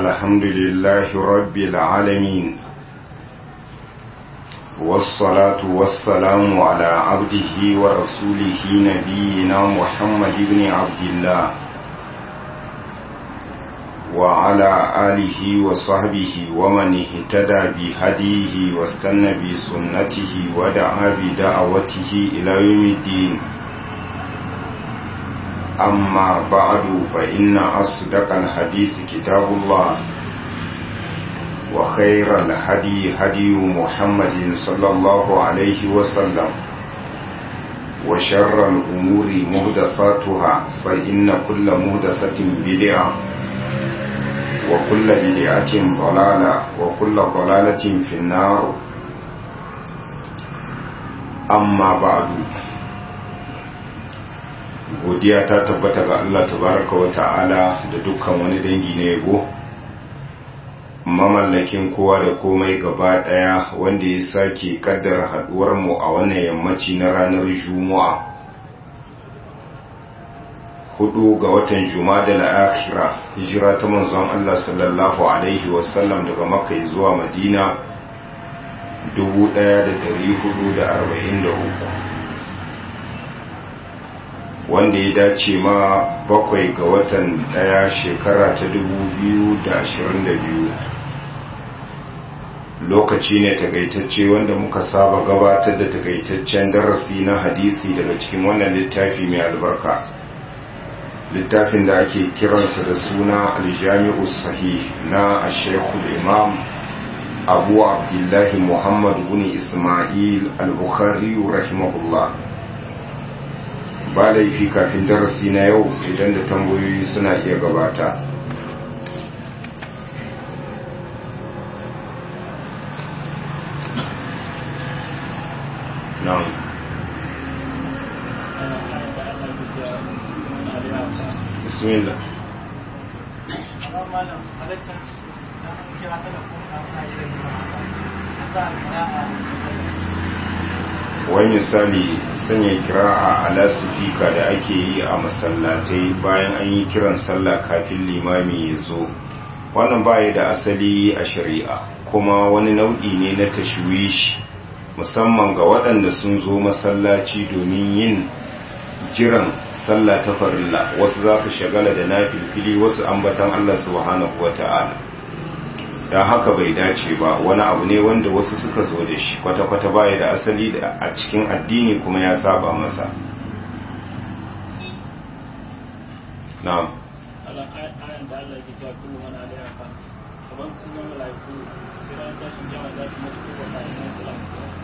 الحمد لله رب العالمين والصلاة والسلام على عبده ورسوله نبينا محمد بن عبد الله وعلى آله وصحبه ومن اهتدى بهديه واستنى بسنته ودعا بدعوته إلى يوم الدين. أما بعد فإن أصدق الحديث كتاب الله وخير الهدي هدي محمد صلى الله عليه وسلم وشر الأمور محدثاتها فإن كل محدثة بدعة وكل بدعة ضلالة وكل ضلالة في النار. أما بعد godiya ta tabbata ga Allah tabaraka wa ta'ala da dukkan wani dangi na yabo, mamallakin kowa da komai gaba daya, wanda ya sake kaddara haduwar mu a wannan yammaci na ranar Juma'a 4 ga watan Jumadal Akhira, hijira ta manzon Allah sallallahu alaihi wasallam daga Makka zuwa Madina 1443, wanda ya dace ma 7 ga watan 1 shekara ta 2022. Lokaci ne takaitacce wanda muka saba gabatar da takaitaccen darasi na hadisi daga cikin wannan littafi mai albarka, littafin da ake kiransa da suna Al-Jami'u Sahih na Sheikhul Imam Abu Abdullahi Muhammad bin Ismail Al-Bukhari rahimahullah. Ba laifi kafin darasi na yau idan da tambayoyi suna iya gabata. Na'am. Bismillah. Wani misali sanya kira'a a lasifika da ake yi a masallatai bayan an yi kiran sallah kafin limami ya zo, wannan baya da asali a shari'a, kuma wani nau'i ne na tashwishi, musamman ga waɗanda sun zo masallaci domin yin jiran sallah ta farilla. Wasu za su shagala da nafilfili, wasu ambatan Allah subhanahu wata'ala. don haka bai dace ba, wani abu ne wanda wasu suka zo da shi, kwata-kwata baya da asali da a cikin addini, kuma ya saba masa. na'am. ayan da Allah ke cewa kullu man alaiha fan, kaman sunan malaiku sai ran tashin jama'a za su mutu ko bayan salam.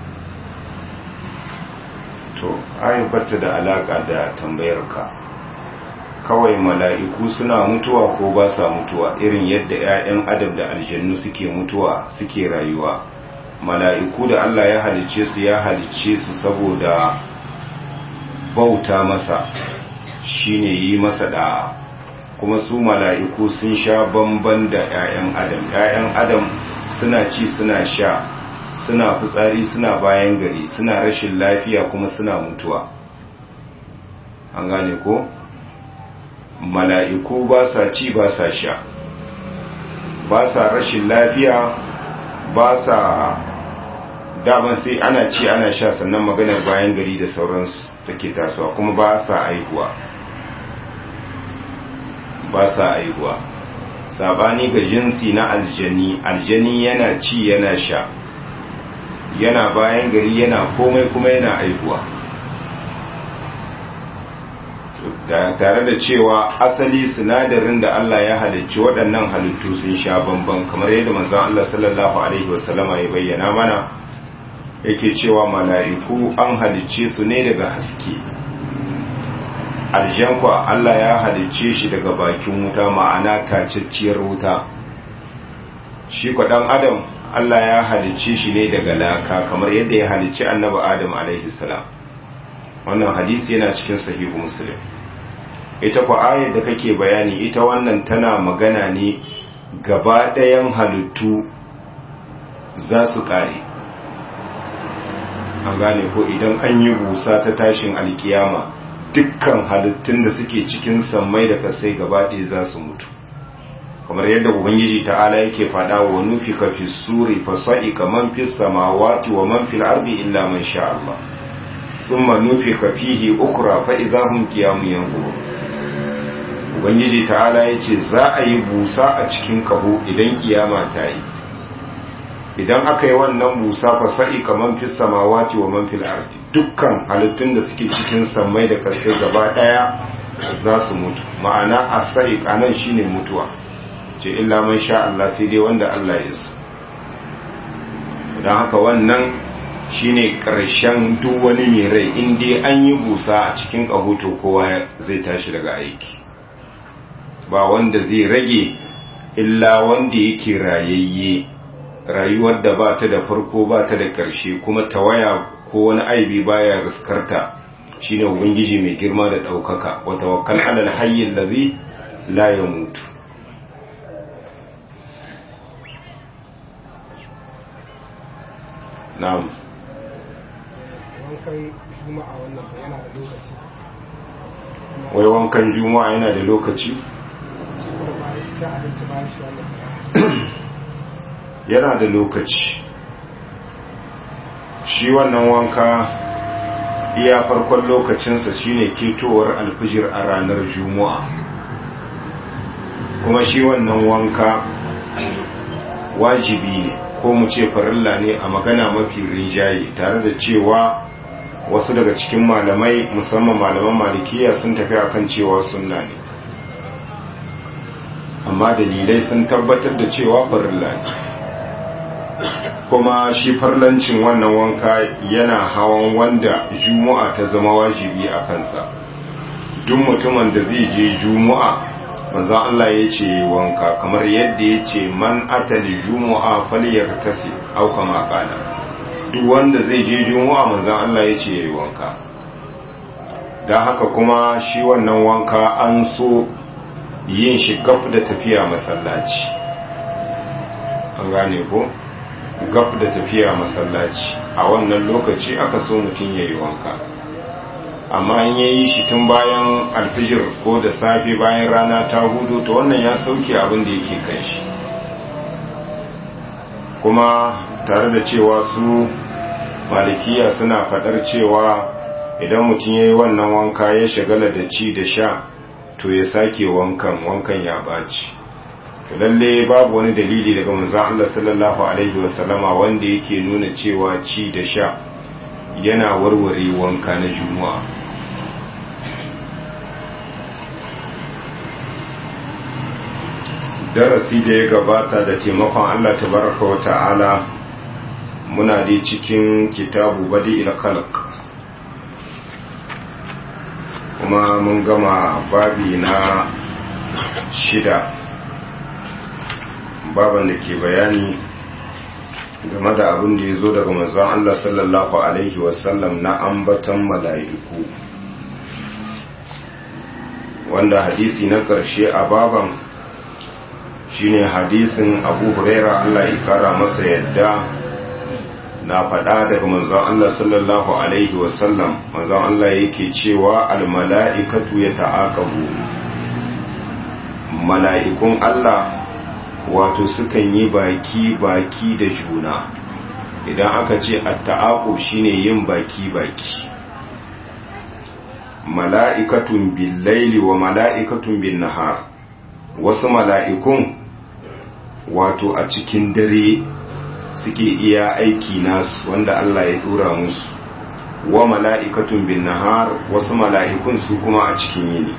To ayin batta da alaka da tambayar ka. Kawai mala'iku suna mutuwa ko ba sa mutuwa, irin yadda ‘ya'yan adam da aljannu suke mutuwa suke rayuwa. Mala'iku da Allah ya halicce su saboda bauta masa, shine yi masa da, kuma su mala'iku sun sha bamban da ‘ya'yan adam. ‘Ya'yan adam suna ci suna sha, suna fitsari suna bayan gari, suna rashin lafiya kuma suna mutuwa. An gane ko? Mala'iku ba sa ci ba sa sha, ba sa rashin lafiya, ba sa daman sai ana ci ana sha sannan maganar bayan gari da sauransu take tasowa, kuma ba sa aihuwa. Sabani ga jinsi na aljani yana ci yana sha, yana bayan gari, yana komai, kuma yana aihuwa. Tare da cewa asali sinadarin da Allah ya halicci waɗannan halittu sun sha bamban, kamar yadda manzon Allah sallallahu alaihi wasallama ya bayyana mana, yake cewa mala'iku an halicce su ne daga haske, aljankwa Allah ya halicce shi daga bakin wuta, ma'ana tacacciyar wuta. Shi kwa ɗan adam Allah ya halicce shi ne daga laka, kamar yadda ya halicci annabi Adam alaihi salam. Wannan hadisi yana cikin sahihu Muslim. Ita kwa ayar da kake bayani, ita wannan tana magana ne gaba ɗayan halittu za su ƙare. An gane ko idan an yi busa ta tashin alkiyama, dukkan halittun da suke cikin sammai da kasai gaba ɗaya za su mutu. kamar yadda ubangiji ta'ala yake fada wa nufika fi suri fa sa'ika man fis samawati wa man fil ardi illa man sha Allah thumma nufika fihi ukhra fa idahum qiyamun yanzurun ubangiji ta'ala yace za a yi busa a cikin kaho idan kiyama ta yi idan aka yi wannan busa fa sa'ika man fis samawati wa man fil ardi dukkan halittun da suke cikin sammai da ƙasai gaba daya za su mutu ma'ana as-sa'iq anan shine mutuwa ce illa man sha Allah sai dai wanda Allah ya so don haka wannan shine karshen duk wani mai rai in dai an yi busa a cikin kahoto kowa zai tashi daga aiki ba wanda zai rage illa wanda yake rayayye rayuwar da ba ta da farko ba ta da karshe kuma tawaya ko wani aibi baya riskarta shine ubangiji mai girma da daukaka wa tawakkal alal hayyil ladhi la yamutu na'am wankan juma'a wannan yana da lokaci wai wankan juma'a yana da lokaci shi kuma ba ya ci abinci ba shi wannan yana da lokaci shi wannan wanka iya farkon lokacinsa shine ketowar alfijir a ranar juma'a kuma shi wannan wanka wajibi ne ko mu ce farilla ne a magana mafi rinjaye tare da cewa wasu daga cikin malamai musamman malaman malikiya sun tafi akan cewa sunna ne amma dalilai sun tabbatar da cewa farilla ne kuma shi farlancin wannan wanka yana hawan wanda juma'a ta zama wajibi a kansa duk mutumin da zai je juma'a manzo Allah ya ce wanka kamar yadda ya ce man atali jumu'a falyartasi au kama qala duk wanda zai je jumu'a manzo Allah ya ce yayi wanka dan haka kuma shi wannan wanka an so yin shi gab da tafiya masallaci an gane ko gab da tafiya masallaci a wannan lokaci aka so mutum yayi wanka amma in yayi shi tun bayan alfijir ko da safe bayan rana ta hudu to wannan ya sauke abin da yake kan shi kuma tare da cewa su malikiya suna fadar cewa idan mutum yayi wannan wanka ya shagala da ci da sha to ya sake wankan ya baci to lalle babu wani dalili daga manzon Allah sallallahu alaihi wasallama wanda yake nuna cewa ci da sha yana warware wanka na juma'a darasi da ya gabata da taimakon Allah tabaraka wa ta'ala muna da cikin kitabu badi'il khalq kuma mun gama babi na 6 baban da ke bayani game da abin da ya zo daga manzon Allah sallallahu alaihi wasallam na ambatan mala'iku wanda hadisi na ƙarshe a baban shine hadisin Abu Huraira Allah ya kara masa yadda na faɗa daga manzon Allah sallallahu alaihi wasallam manzon Allah yake cewa al mala'ikatu yata'aqabu mala'ikun Allah wato sukan yi baki da juna idan aka ce at-ta'aqub shine yin baki mala'ikatun bil laili wa mala'ikatun bin nahar wasu mala'ikun wato a cikin dare suke iya aiki nasu wanda Allah ya dora musu wa mala'ikatun bin nahar wasu mala'ikun su kuma a cikin yini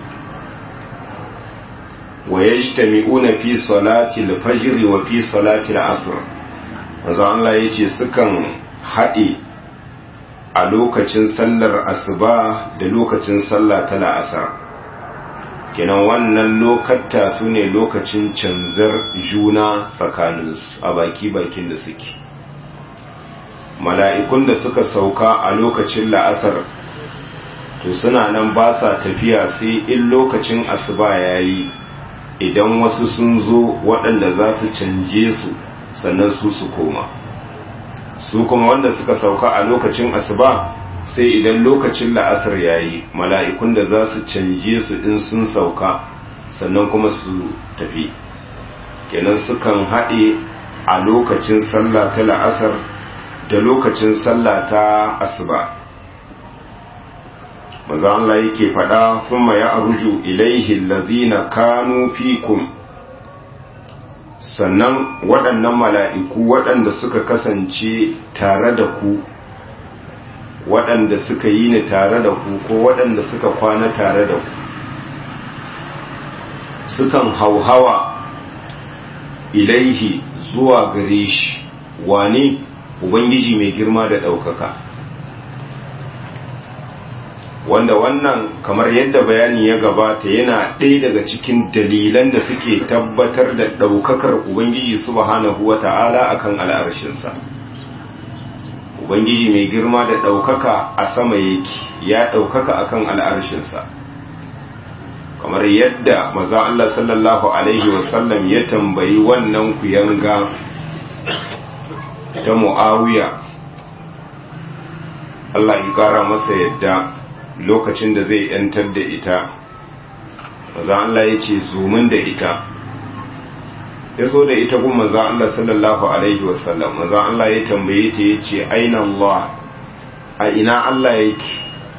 wa yajtami'una fi salati al-fajr wa fi salati al-asr manzo Allah yace sukan haɗe a lokacin sallar asuba da lokacin sallah ta la'asar kenan wannan lokata su ne lokacin canzar juna tsakaninsu a bakin da suke mala'ikun da suka sauka a lokacin la'asar to suna nan ba sa tafiya sai in lokacin asuba ya yi idan wasu sun zo waɗanda za su canje su sannan su koma su kuma wanda suka sauka a lokacin asuba sai idan lokacin la'asar yayi mala'ikun da za su canje su in sun sauka sannan kuma su tafi kenan sukan haɗe a lokacin sallah ta la'asar da lokacin sallah ta asuba. manzo Allah yake faɗa kuma ya arju ilaihi allazina kanu fikum, sannan waɗannan mala'iku waɗanda suka kasance tare da ku, waɗanda suka yi ni tare da ku ko waɗanda suka kwana tare da ku, sukan hauhawa ilaihi zuwa gare shi, wane ubangiji mai girma da ɗaukaka. Wanda wannan kamar yadda bayani ya gabata yana ɗaya daga cikin dalilan da suke tabbatar da ɗaukakar ubangiji subhanahu wata'ala akan al'arshinsa. Ubangiji mai girma da ɗaukaka a sama yake, ya ɗaukaka akan al'arshinsa, kamar yadda maza Allah sallallahu Alaihi wasallam ya tambayi wannan kuyanga ta Mu'awiya, Allah ya ƙara masa yadda lokacin da zai ‘yantar da ita, maza Allah ya ce zumin da ita, ya zo da ita gun maza Allah sallallahu Alaihi wasallam, maza Allah ya tambaye ta ya ce aina Allah, a ina Allah yake?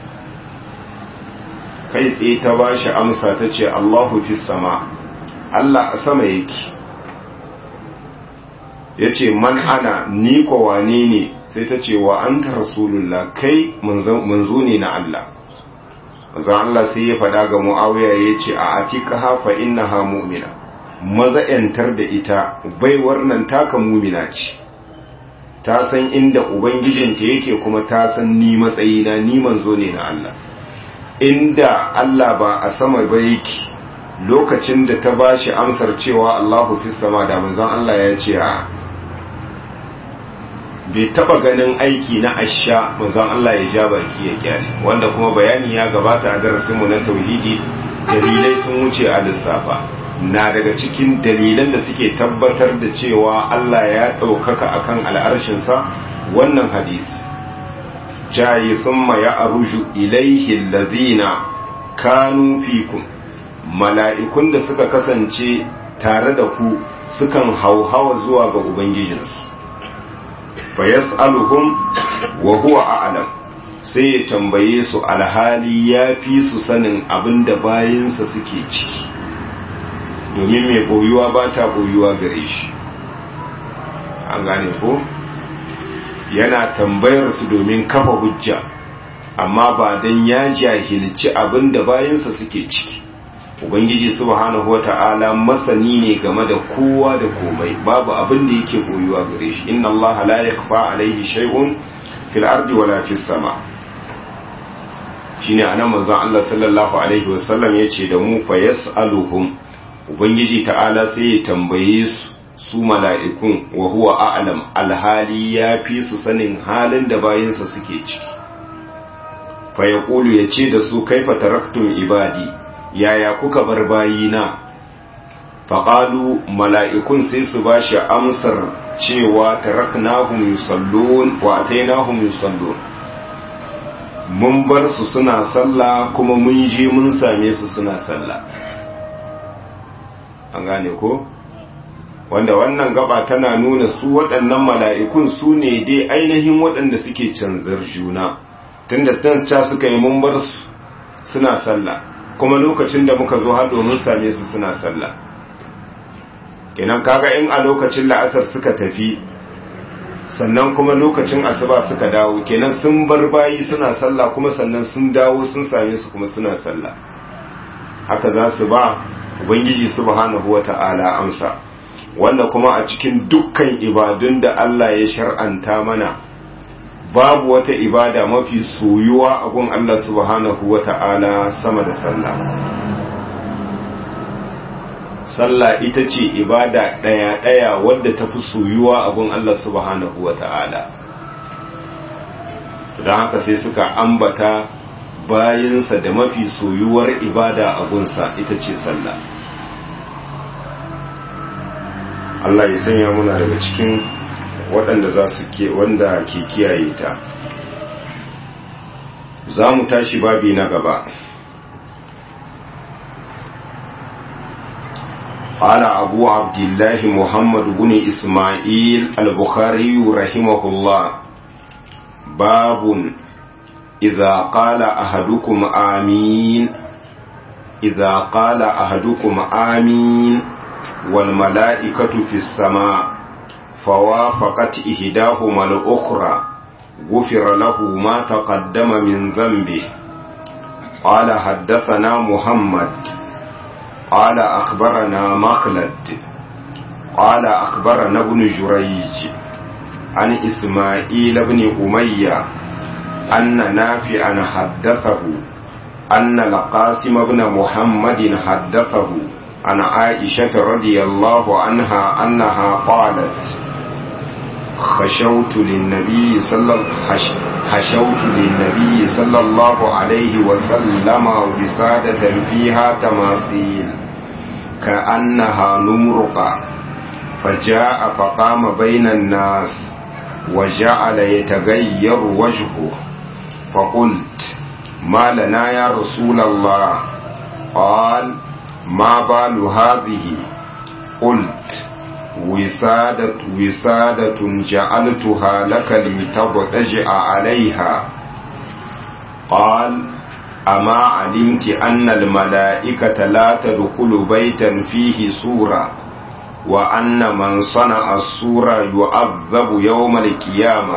Kai tsaye ta ba shi amsa ta ce Allahu fi sama, Allah a sama yake. Ya ce man ana ni ko wane ne? Sai ta ce wa anta rasulullah, kai manzo ne na Allah. Manzo Allah sai ya faɗa ga Muawiya ya ce a atiqaha fa innaha mu'mina, maza yantar da ita, baiwar nan taka mu'mina ce, ta san inda ubangijinta yake kuma ta san ni matsayina, ni manzo ne na Allah. Inda Allah ba a sama ba yake, lokacin da ta bashi amsar cewa Allahu fis sama, da manzon Allah ya ce a bai taba ganin aiki na asha manzon Allah ya ja baki ya kyale, wanda kuma bayani ya gabata a darasin mu na tauhidi. Dalilai sun wuce a lissafa, na daga cikin dalilan da suke tabbatar da cewa Allah ya ɗaukaka akan al'arshinsa wannan hadisi. Jayi thumma ya aruju ilaihi allazina kanu fikum, mala'ikun da suka kasance tare da ku sukan hauhawa zuwa ga ubangijinsu. Fa yas'aluhum wa huwa a'lam, sai ya tambaye su alhali ya fi su sanin abin da bayinsa suke ciki, domin mai boyuwa ba ta boyuwa gare shi. An gane ko? Yana tambayar su domin kafa hujja, amma ba dan ya jahilci abin da bayansa suke ciki. Ubangiji subhanahu wata'ala masani ne game da kowa da komai, babu abin da yake koyuwa gare shi. Inna Allah la yakfa alaihi shay'un fil ardi wala fis sama. Shine anan manzon Allah sallallahu alaihi wasallam yace da mu fa yas'aluhum, Ubangiji ta'ala sai ya tambaye su mala'ikun wa huwa a'lam, alhali ya fi su sanin halin da bayinsa suke ciki. Fa ya ƙulu ya ce da su kaifa taraktun ibadi, yaya kuka bar bayina? Faƙalu, mala'ikun sai su ba shi amsar cewa taraknahum yusallun wa atainahum yusallun, mun bar su suna sallah kuma mun je mun same su suna sallah. An gane ko? Wanda wannan gaba tana nuna su waɗannan mala'ikun su ne dai ainihin waɗanda suke canzar juna, tunda tanta suka yi mun bar su suna sallah, kuma lokacin da muka zo har domin same su suna sallah. Kenan kaga in a lokacin la'asar suka tafi, sannan kuma lokacin asuba suka dawo, kenan sun bar bayi suna sallah kuma sannan sun dawo sun same su kuma suna sallah. Haka za su ba Ubangiji subhanahu wata'ala amsa. Wanda kuma a cikin dukkan ibadun da Allah ya shar'anta mana, babu wata ibada mafi soyuwa a gun Allah subhanahu wata'ala sama da sallah. Sallah ita ce ibada ɗaya-ɗaya wadda ta fi soyuwa a gun Allah subhanahu wata'ala. Don haka sai suka ambata bayinsa da mafi soyuwar ibada a gunsa ita ce sallah. Allah ya sanya muna daga cikin waɗanda wanda ke kiyaye ta. Za mu tashi babi na gaba. قال أبو عبد الله محمد بن إسماعيل البخاري رحمه الله باب إذا قال أحدكم آمين إذا قال أحدكم آمين والملائكة في السماء فوافقت إحداهما الأخرى غفر له ما تقدم من ذنبه. قال حدثنا محمد قال أخبرنا مخلد قال أخبرنا ابن جريج عن إسماعيل بن أمية أن نافعا حدثه أن القاسم بن محمد حدثه عن عائشة رضي الله عنها أنها قالت حشوت للنبي صلى الله عليه وسلم وسادة فيها تماثيل كأنها نمرقة فجاء فقام بين الناس وجعل يتغير وجهه فقلت ما لنا يا رسول الله؟ قال ما بال هذه؟ قلت وسادة جعلتها لك لتضطجع عليها. قال أما علمت أن الملائكة لا تدخل بيتا فيه سورة وأن من صنع السورة يعذب يوم القيامة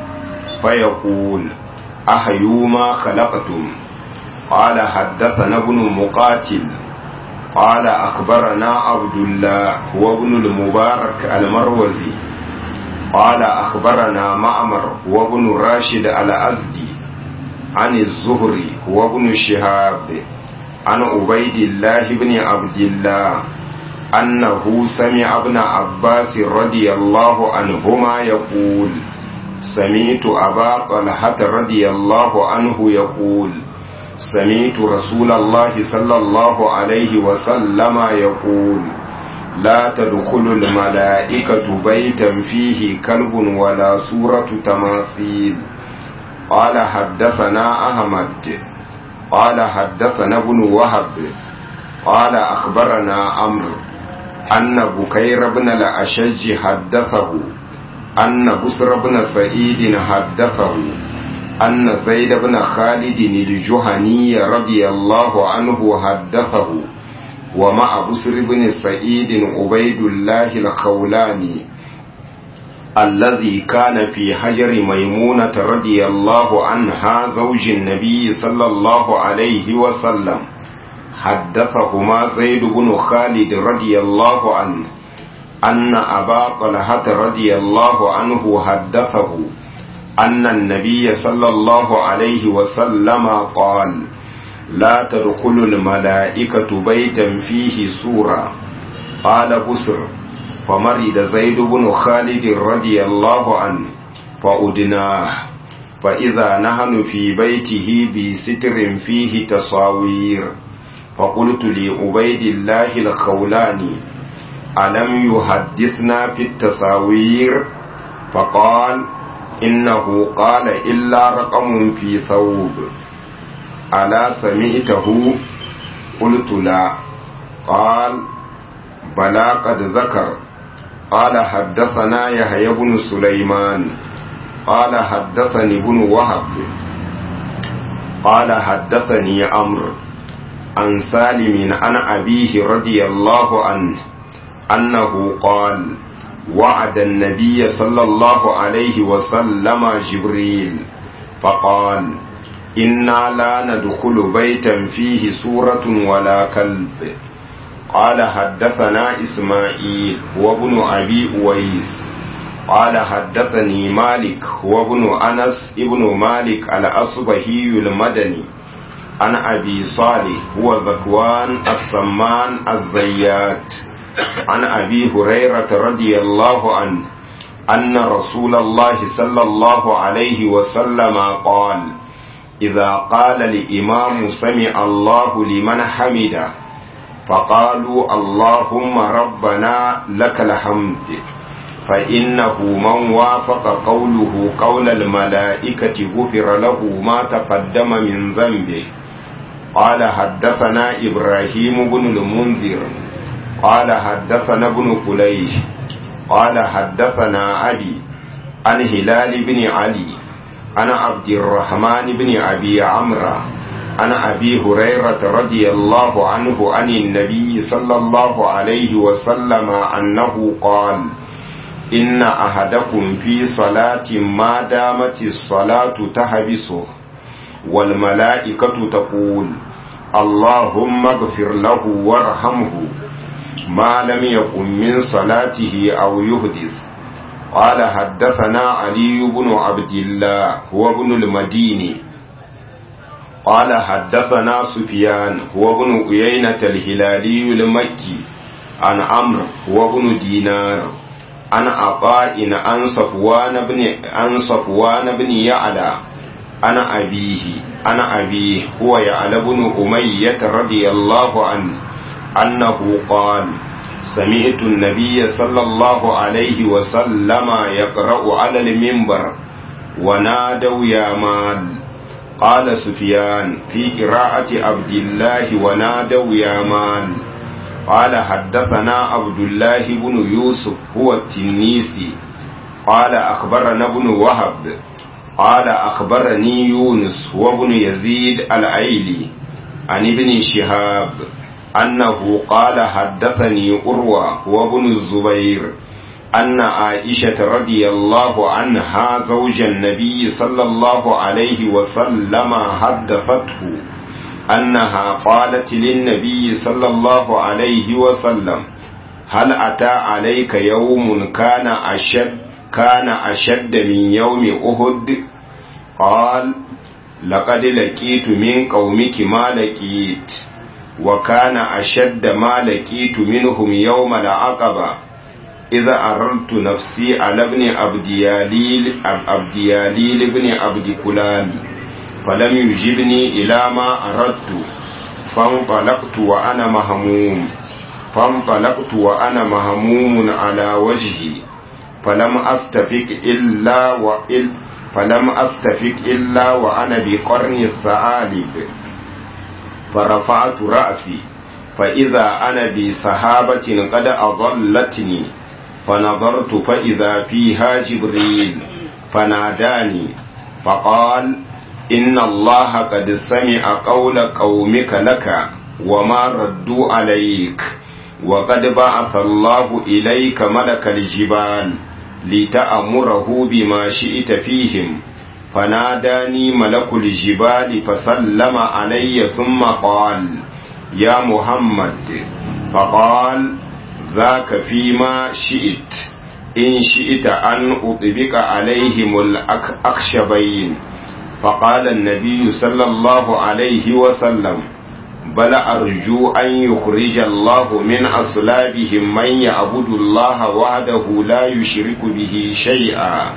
فيقول أحيوا ما خلقتم. قال حدثنا ابن مقاتل قال أخبرنا عبد الله هو ابن المبارك المروزي قال أخبرنا معمر هو ابن راشد الأزدي عن الزهري هو ابن شهاب عن عبيد الله بن عبد الله أنه سمع ابن عباس رضي الله عنهما يقول سمعت أبا طلحة رضي الله عنه يقول سمعت رسول الله صلى الله عليه وسلم يقول لا تدخل الملائكة بيتا فيه كلب ولا سورة تماثيل. قال حدثنا أحمد قال حدثنا ابن وهب قال أخبرنا عمرو أن بكير بن الأشج حدثه أن بسر بن سعيد حدثه أن زيد بن خالد الجهني رضي الله عنه حدثه ومع بسر بن سعيد عبيد الله الخولاني الذي كان في حجر ميمونة رضي الله عنها زوج النبي صلى الله عليه وسلم حدثهما زيد بن خالد رضي الله عنه أن أبا طلحة رضي الله عنه حدثه أن النبي صلى الله عليه وسلم قال لا تدخل الملائكة بيتا فيه سورة. قال بسر فمرض زيد بن خالد رضي الله عنه فأدناه فإذا نحن في بيته بستر فيه تصاوير فقلت لعبيد الله الخولاني ألم يحدثنا في التصاوير؟ فقال إنه قال إلا رقم في ثوب. ألا سمعته؟ قلت لا. قال بلى قد ذكر. قال حدثنا يحيى بن سليمان قال حدثني ابن وهب قال حدثني عمرو عن سالم عن أبيه رضي الله عنه أنه قال وعد النبي صلى الله عليه وسلم جبريل فقال إنا لا ندخل بيتا فيه سورة ولا كلب. قال حدثنا إسماعيل هو ابن أبي أويس قال حدثني مالك هو ابن أنس ابن مالك الأصبهي المدني عن أبي صالح هو ذكوان السمان الزيات عن أبي هريرة رضي الله عنه أن رسول الله صلى الله عليه وسلم قال إذا قال الإمام سمع الله لمن حمده فقالوا اللهم ربنا لك الحمد فإنه من وافق قوله قول الملائكة غفر له ما تقدم من ذنبه. قال حدثنا إبراهيم بن المنذر قال حدثنا ابن قليش قال حدثنا أبي عن هلال بن علي عن عبد الرحمن بن أبي عمرو عن أبي هريرة رضي الله عنه عن النبي صلى الله عليه وسلم أنه قال إن أحدكم في صلاة ما دامت الصلاة تحبسه والملائكة تقول اللهم اغفر له وارحمه ما لم يقم من صلاته أو يحدث. قال حدثنا علي بن عبد الله هو ابن المديني قال حدثنا سفيان هو ابن عيينة الهلالي المكي عن عمرو هو ابن دينار عن عطاء عن صفوان بن يعلى عن أبيه هو يعلى بن أمية رضي الله عنه أنه قال سمعت النبي صلى الله عليه وسلم يقرأ على المنبر ونادوا يا مال. قال سفيان في قراءة عبد الله ونادوا يا مال. قال حدثنا عبد الله بن يوسف هو التنيسي قال أخبرنا ابن وهب قال أخبرني يونس هو ابن يزيد العيلي عن ابن شهاب أنه قال حدثني أروى هو ابن الزبير أن عائشة رضي الله عنها زوج النبي صلى الله عليه وسلم حدثته أنها قالت للنبي صلى الله عليه وسلم هل أتى عليك يوم كان أشد من يوم أحد؟ قال لقد لقيت من قومك ما لقيت وكان أشد ما لقيت منهم يوم العقبة إذا أردت نفسي على ابن عبدياليل بن عبد كلال فلم يجبني إلى ما أردت فانطلقت وأنا مهموم على وجهي فلم أستفق إلا وأنا بقرن الثعالب فرفعت رأسي فإذا أنا بسحابة قد أضلتني فنظرت فإذا فيها جبريل فناداني فقال إن الله قد سمع قول قومك لك وما ردوا عليك وقد بعث الله إليك ملك الجبال لتأمره بما شئت فيهم. فناداني ملك الجبال فسلم علي ثم قال يا محمد فقال ذاك فيما شئت إن شئت أن أطبق عليهم الأخشبين. فقال النبي صلى الله عليه وسلم بل أرجو أن يخرج الله من أصلابهم من يعبد الله وحده لا يشرك به شيئا.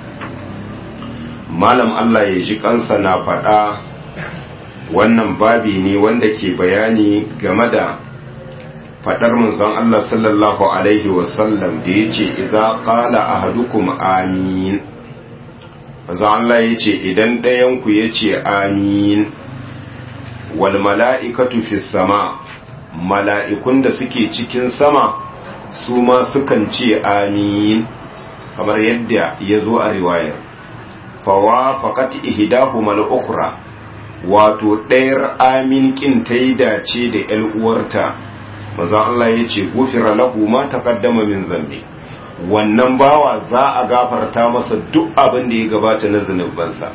malam Allah ya ji kansa na faɗa wannan babi ne wanda ke bayani game da faɗar manzon Allah sallallahu alaihi wasallam da yace idza qala ahadukum amin. manzon Allah yace idan ɗayan ku yace amin wal mala'ikatu fis sama, mala'ikun da suke cikin sama su ma sukan ce amin kamar yadda ya zo a riwayar. fawafaqat ihdahuma al-ukhra, wato ɗayar amin kin ta yi dace da ƴar uwarta. manzon Allah yace gufira lahu ma taqaddama min zambi, wannan bawa za a gafarta masa duk abin da ya gabata na zunubansa.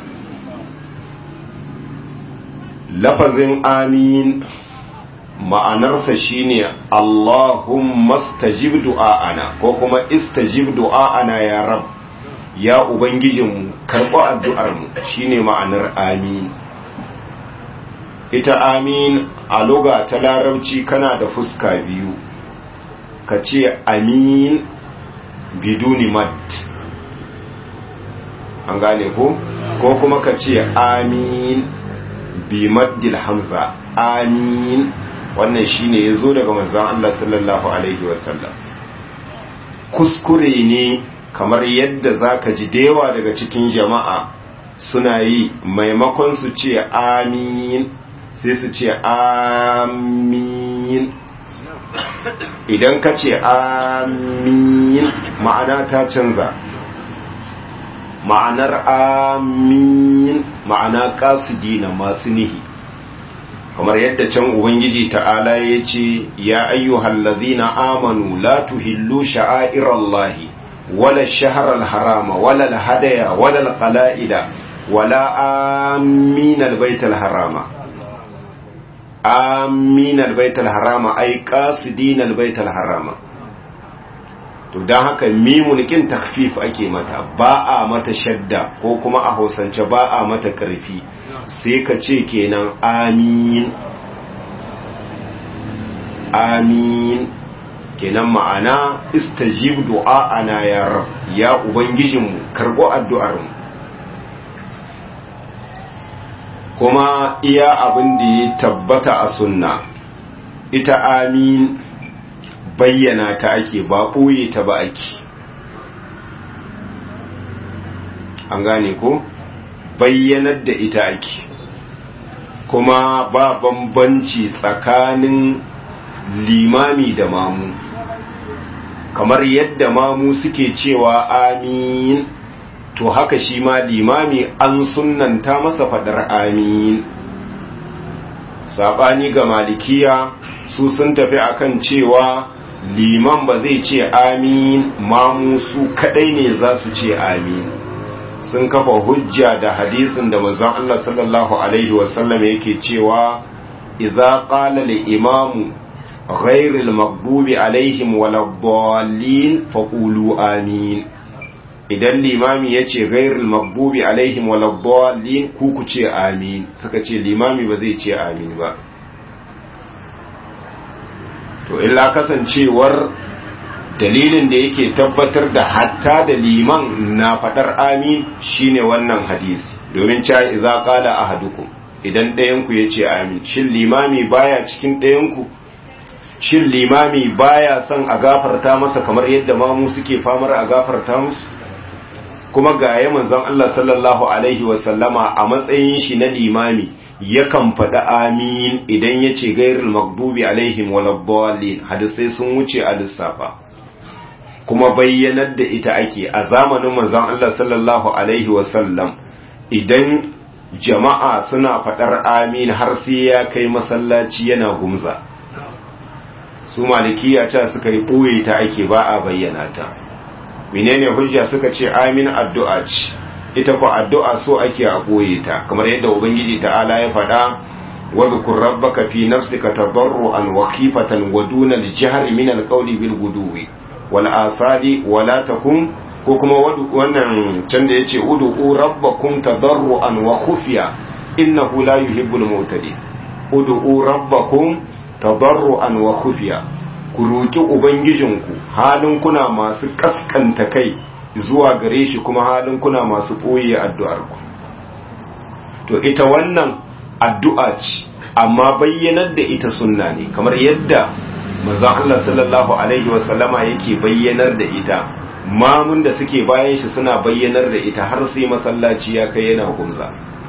lafazin amin ma'anarsa shine Allahumma stajib du'ana ko kuma istajib du'ana ya rab, ya ubangijinmu karɓi addu'armu, shine ma'anar amin. ita amin a lugha ta larabci kana da fuska biyu, ka ce amin biduni mad, an gane ko kuma ka ce amin bi maddil hamza, amin. wannan shine yazo daga manzon Allah sallallahu alaihi wasallam. kuskure ne kamar yadda zaka ji dewa daga cikin jama'a suna yi, maimakon su ce amin sai su ce amin. idan ka ce amin ma'ana ta canza, ma'anar amin ma'ana qasidina masu nihi, kamar yadda can ubangiji ta'ala ya ce ya ayyuhal ladhina amanu la tuhillu sha'airallahi wala ash-shahral harama wala al-hadaya wala al-qala'ida wala aminal baital harama. Aminal baital harama ay qasidinal baital harama. To dan haka mimun kin takfif ake mata, ba a mata shadda ko kuma a Hausance ba a mata karfi, sai ka ce kenan amin. Amin kenan ma'ana istajib du'a'ana ya rab, ya ubangijinmu karbo addu'ar mu. Kuma iya abin da ya tabbata a sunna, ita amin bayyana ta ake ba ɓoye ta ba ake, an gane ko bayyanar da ita ake, kuma ba bambanci tsakanin limami da mamu, kamar yadda mamu suke cewa amin, to haka shi ma limami an sunnanta masa fadar amin. Sabani ga malikiya su sun tafi akan cewa liman ba zai ce amin, mamu su kadai ne za su ce amin. Sun kafa hujja da hadisin da manzon Allah sallallahu alaihi wasallam yake cewa idza qala li imamu ghayril maghdubi alaihim waladdallin faqulu amin. Idan limami ya ce gairul magbubi alaihim waladdallin ku ce amin, suka ce limami ba zai ce amin ba. To illa kasancewar dalilin da yake tabbatar da hatta da liman na fadar amin shine wannan hadisi, domin cewa idza qala ahadukum, idan ɗayan ku yace amin, shin limami baya cikin ɗayan ku? Shin limami baya son a gafarta masa kamar yadda mamu suke famar a gafarta musu? Kuma ga ya manzon Allah sallallahu alaihi wasallama a matsayin shi na limami yakan faɗi amin idan ya ce gairul magdubi alaihim waladdallin, hadisai sun wuce a lissafa. Kuma bayyanar da ita ake a zamanin manzon Allah sallallahu alaihi wasallam, idan jama'a suna faɗar amin har sai ya kai masallaci yana gumza. Su malikiya ta suka yi ɓoye ta ake ba a bayyana ta. Menene hujja? Suka ce amin addu'a ce, ita ko addu'a so ake a koye ta, kamar yadda ubangiji ta'ala ya faɗa wa zkur rabbaka fi nafsika tadarruan wa khifatan wa duna al-jahri min al-qawli bil guduwi wal asali wa la takun, ko kuma wannan can da yace ud'u rabbakum tadarruan wa khufiya innahu la yuhibbul mu'tadin. Ud'u rabbakum tadarruan wa khufiya, ku roƙi ubangijinku halin kuna masu kaskanta kai zuwa gare shi, kuma halin kuna masu ɓoye addu'arku. To ita wannan addu'a ce, amma bayyanar da ita sunna ne, kamar yadda manzon Allah sallallahu alaihi wasallama yake bayyanar da ita, mamun da suke bayan shi suna bayyanar da ita har sai masallaci ya kai yana gumza.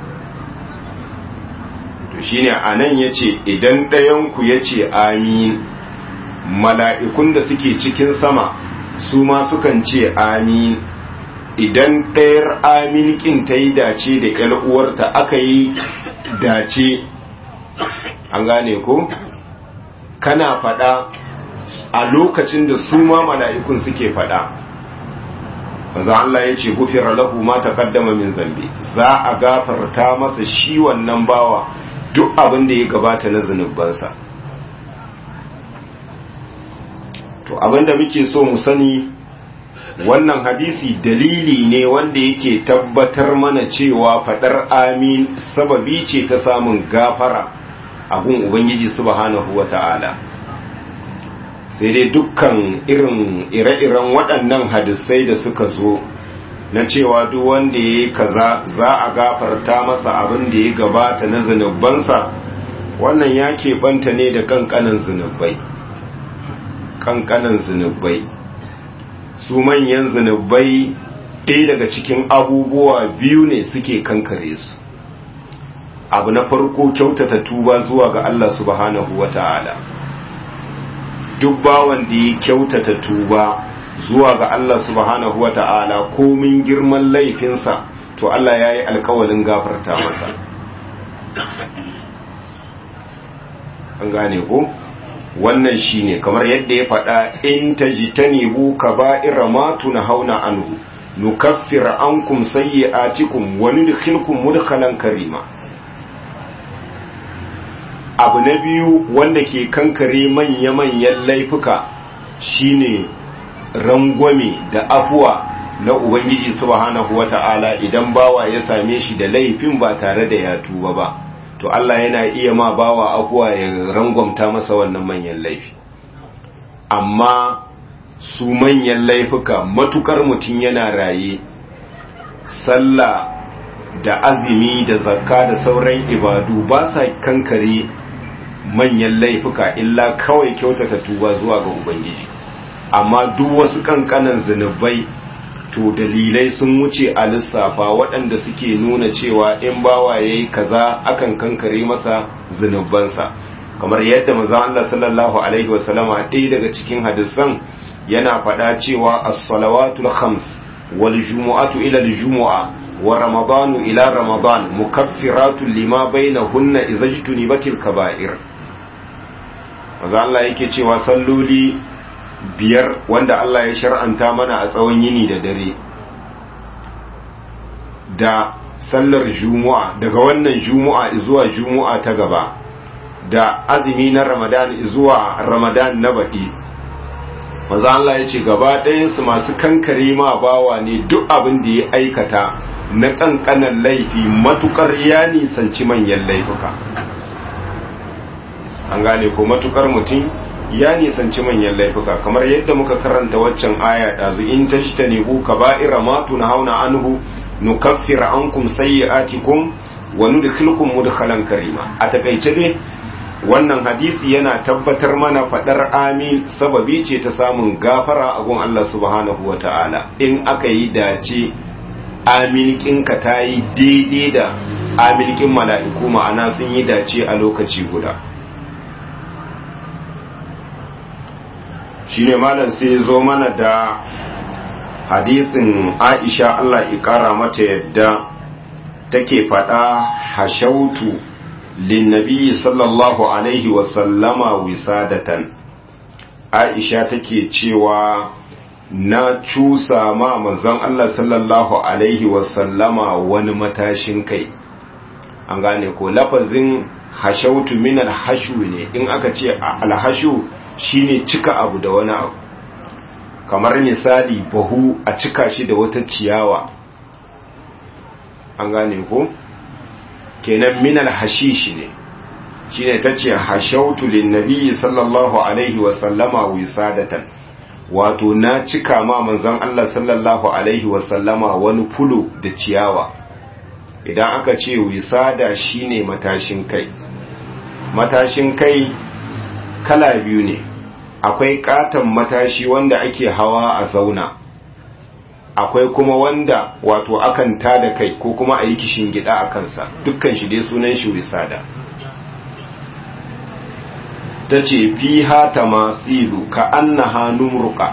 To shine anan yace idan ɗayanku yace amin, mala'ikun da suke cikin sama su ma sukan ce amin. Idan ɗayar amin ƙin ta yi dace da ‘yar uwarta, aka yi dace, an gane ko? Kana faɗa a lokacin da su ma mala'ikun suke faɗa. Maza Allah ya ce, gufira lahu ma ta ƙaddama min zambi, za a gafarta masa shi wannan bawa duk abin da ya gabata na zunubansa. To abinda muke so mu sani, wannan hadisi dalili ne wanda yake tabbatar mana cewa fadar amin sababi ce ta samun gafara a gun Ubangiji subhanahu wata'ala. Sai dai dukkan ire-iren waɗannan hadisai da suka zo na cewa duk wanda ya yi kaza za a gafarta masa abin da ya gabata na zunubansa, wannan ya keɓanta ne da kankanin zunubai. Kankanan zunubai, su manyan zunubai ɗaya daga cikin abubuwa biyu ne suke kankare su. Abu na farko kyautata tuba zuwa ga Allah subhanahu wata'ala, duk bawan da ya kyautata tuba zuwa ga Allah subhanahu wata'ala komin girman laifinsa to Allah ya yi alkawalin gafarta masa. An gane ko? Wannan shine kamar yadda ya faɗa in tajtanibu kaba'ira ma tunhauna anhu nukaffir ankum sayyi'atikum wa nudkhilkum mudkhalan karima. Abu na biyu wanda ke kankare manya-manyan laifuka shine rangwame da afuwa na Ubangiji subhanahu wata'ala idan bawa ya same shi da laifin ba tare da ya tuba ba, to Allah yana iya ma bawa afuwa ya rangwamta masa wannan manyan laifi. Amma su manyan laifuka matukar mutum yana raye, sallah da azumi da zakka da sauran ibadu ba sa kankare manyan laifuka illa kawai kyautata tuba zuwa ga Ubangiji. Amma duk wasu kankanan zunubai to dalilai sun wuce a lissafa waɗanda suke nuna cewa in bawa yayi kaza akan kankare masa zunubansa, kamar yadda manzon Allah sallallahu alaihi wasallama ɗaya daga cikin hadisan yana faɗa cewa as-salawatul khams wal jumu'atu ila al-jumu'a wa ramadanu ila ramadan mukaffiratun lima bainahunna idza jtunibatil kaba'ir. manzon Allah yake cewa salloli biyar wanda Allah ya shar'anta mana a tsawon yini da dare, da sallar jumu'a daga wannan jumu'a zuwa jumu'a ta gaba, da azumi na ramadan zuwa ramadan na baɗi, maza Allah ya ce gaba ɗayansu masu kankare ma bawa ne duk abin da ya aikata na ƙanƙanan laifi matukar ya nisanci manyan laifuka. An gane ko matukar mutum ya nisanci manyan laifuka, kamar yadda muka karanta waccan aya ɗazu in tajtanibu kaba'ira ma tunhauna anhu nukaffir ankum sayyi'atikum wa nudkhilukum mudkhalan karima. A takaice dai wannan hadisi yana tabbatar mana fadar amin sababi ce ta samun gafara a gun Allah subhanahu wata'ala in aka yi dace amin kinka ta yi daidai da amin kin mala'iku, ma'ana sun yi dace a lokaci guda. Shine malam sai ya zo mana da hadisin Aisha Allah ya kara mata yadda take fada hashautu linnabi sallallahu alaihi wasallama wisadatan. Aisha take cewa na cusa ma manzon Allah sallallahu alaihi wasallama wani matashin kai. An gane ko lafazin hashautu min alhashu ne, in aka ce alhashu shine cika abu da wani abu, kamar misali bahu a cika shi da wata ciyawa. An gane ko kenan minal hashishi ne, shine tace hashautu linnabi sallallahu alaihi wasallama wisadatan, wato na cika ma manzon Allah sallallahu alaihi wasallama wani fulo da ciyawa. Idan aka ce wisada shine matashin kai. Matashin kai kala biyu ne, akwai katon matashi wanda ake hawa a zauna, akwai kuma wanda wato akan tada kai ko kuma a yi kishin gida a kansa, dukkan shi dai sunan shi wisada. ta ce fi hata masilu ka annaha numruka,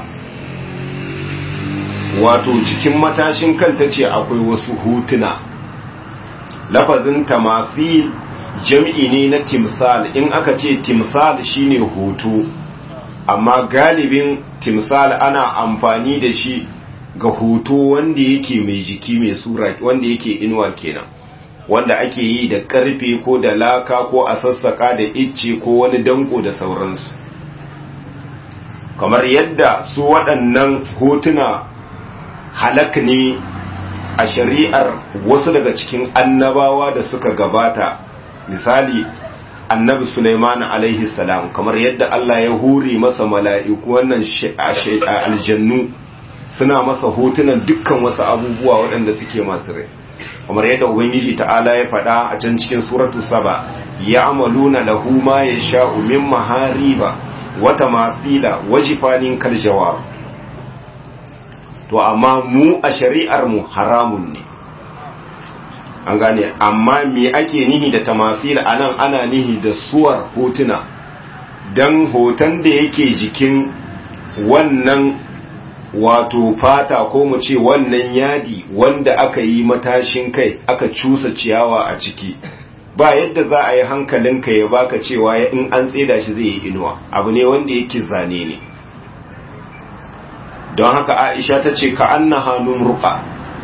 wato cikin matashin kanta ce akwai wasu hutuna. Lafazin tamasil jam'i ne na timsal, in aka ce timsal shine hoto, amma galibin timsal ana amfani da shi ga hoto wanda yake mai jiki mai sura, wanda yake inuwa kenan, wanda ake yi da karfe ko da laka ko a sassaka da icce ko wani danko da sauransu. Kamar yadda su waɗannan hotuna halak ne a shari'ar wasu daga cikin annabawa da suka gabata, misali annabi Sulaiman alaihi salam, kamar yadda Allah ya hore masa mala'iku wannan aljannu suna masa hotunan dukkan wasu abubuwa waɗanda suke masu rai, kamar yadda ubangiji ta'ala ya faɗa a can cikin suratu saba, ya amaluna lahu ma yasha'u min mahariba wa tamathila wa jifanin kal jawab. To amma mu a shari'ar mu haramun ne, an gane, amma me ake nihi da tamasil anan? Ana nihi da suwar hotuna don hoton da yake jikin wannan wato fata ko mu ce wannan yadi wanda aka yi matashin kai aka cusa ciyawa a ciki ba yadda za a yi hankalinka ya baka cewa in an tseda shi zai yi inuwa abu ne wanda yake zane ne don haka Aisha ta ce ka annaha numruqa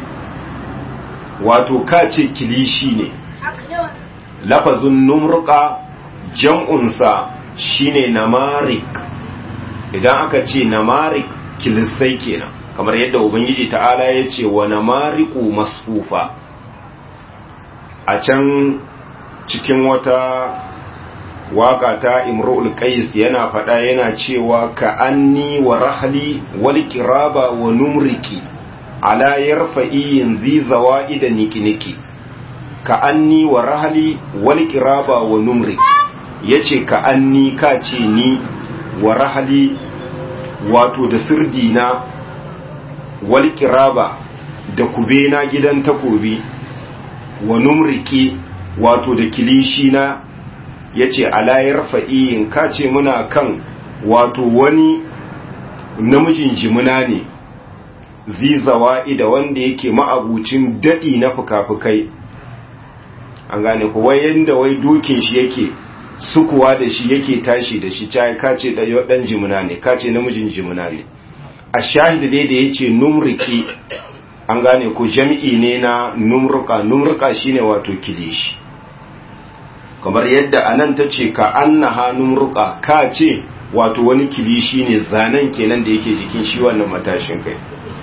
wato ka ce kilishi ne lafazin numruqa jam'unsa shine namarik idan aka ce namarik kilisai kenan kamar yadda ubangiji ta'ala ya ce wa namariku masfufa a can cikin wata waka ta imrul qais yana fada yana cewa ka anni wa rahli wal qiraba wa numriki ala yarfa'i zi zawaid nikiniki ka anni wa rahli wal qiraba wa numriki yace ka anni ka ce ni wa rahli wato da sirdina wal qiraba da kubena gidan takobi wa numriki wato da kilishi na yace alayar fa'iyin kace muna kan wato wani namijin jimuna ne zizawa'i da wanda yake ma'abucin dadi na fukafukai an gane ko wai yanda wai dukin shi yake sukuwa da shi yake tashi da shi kace dan jimuna ne kace namijin jimuna ne a shahid dai da yace numriki an gane ko jami'i ne na numruka shine wato kilishi kamar yadda anan tace ka annaha numruka ka ce wato wani kilishi ne zanen kenan da yake jikin shi wannan matashin kai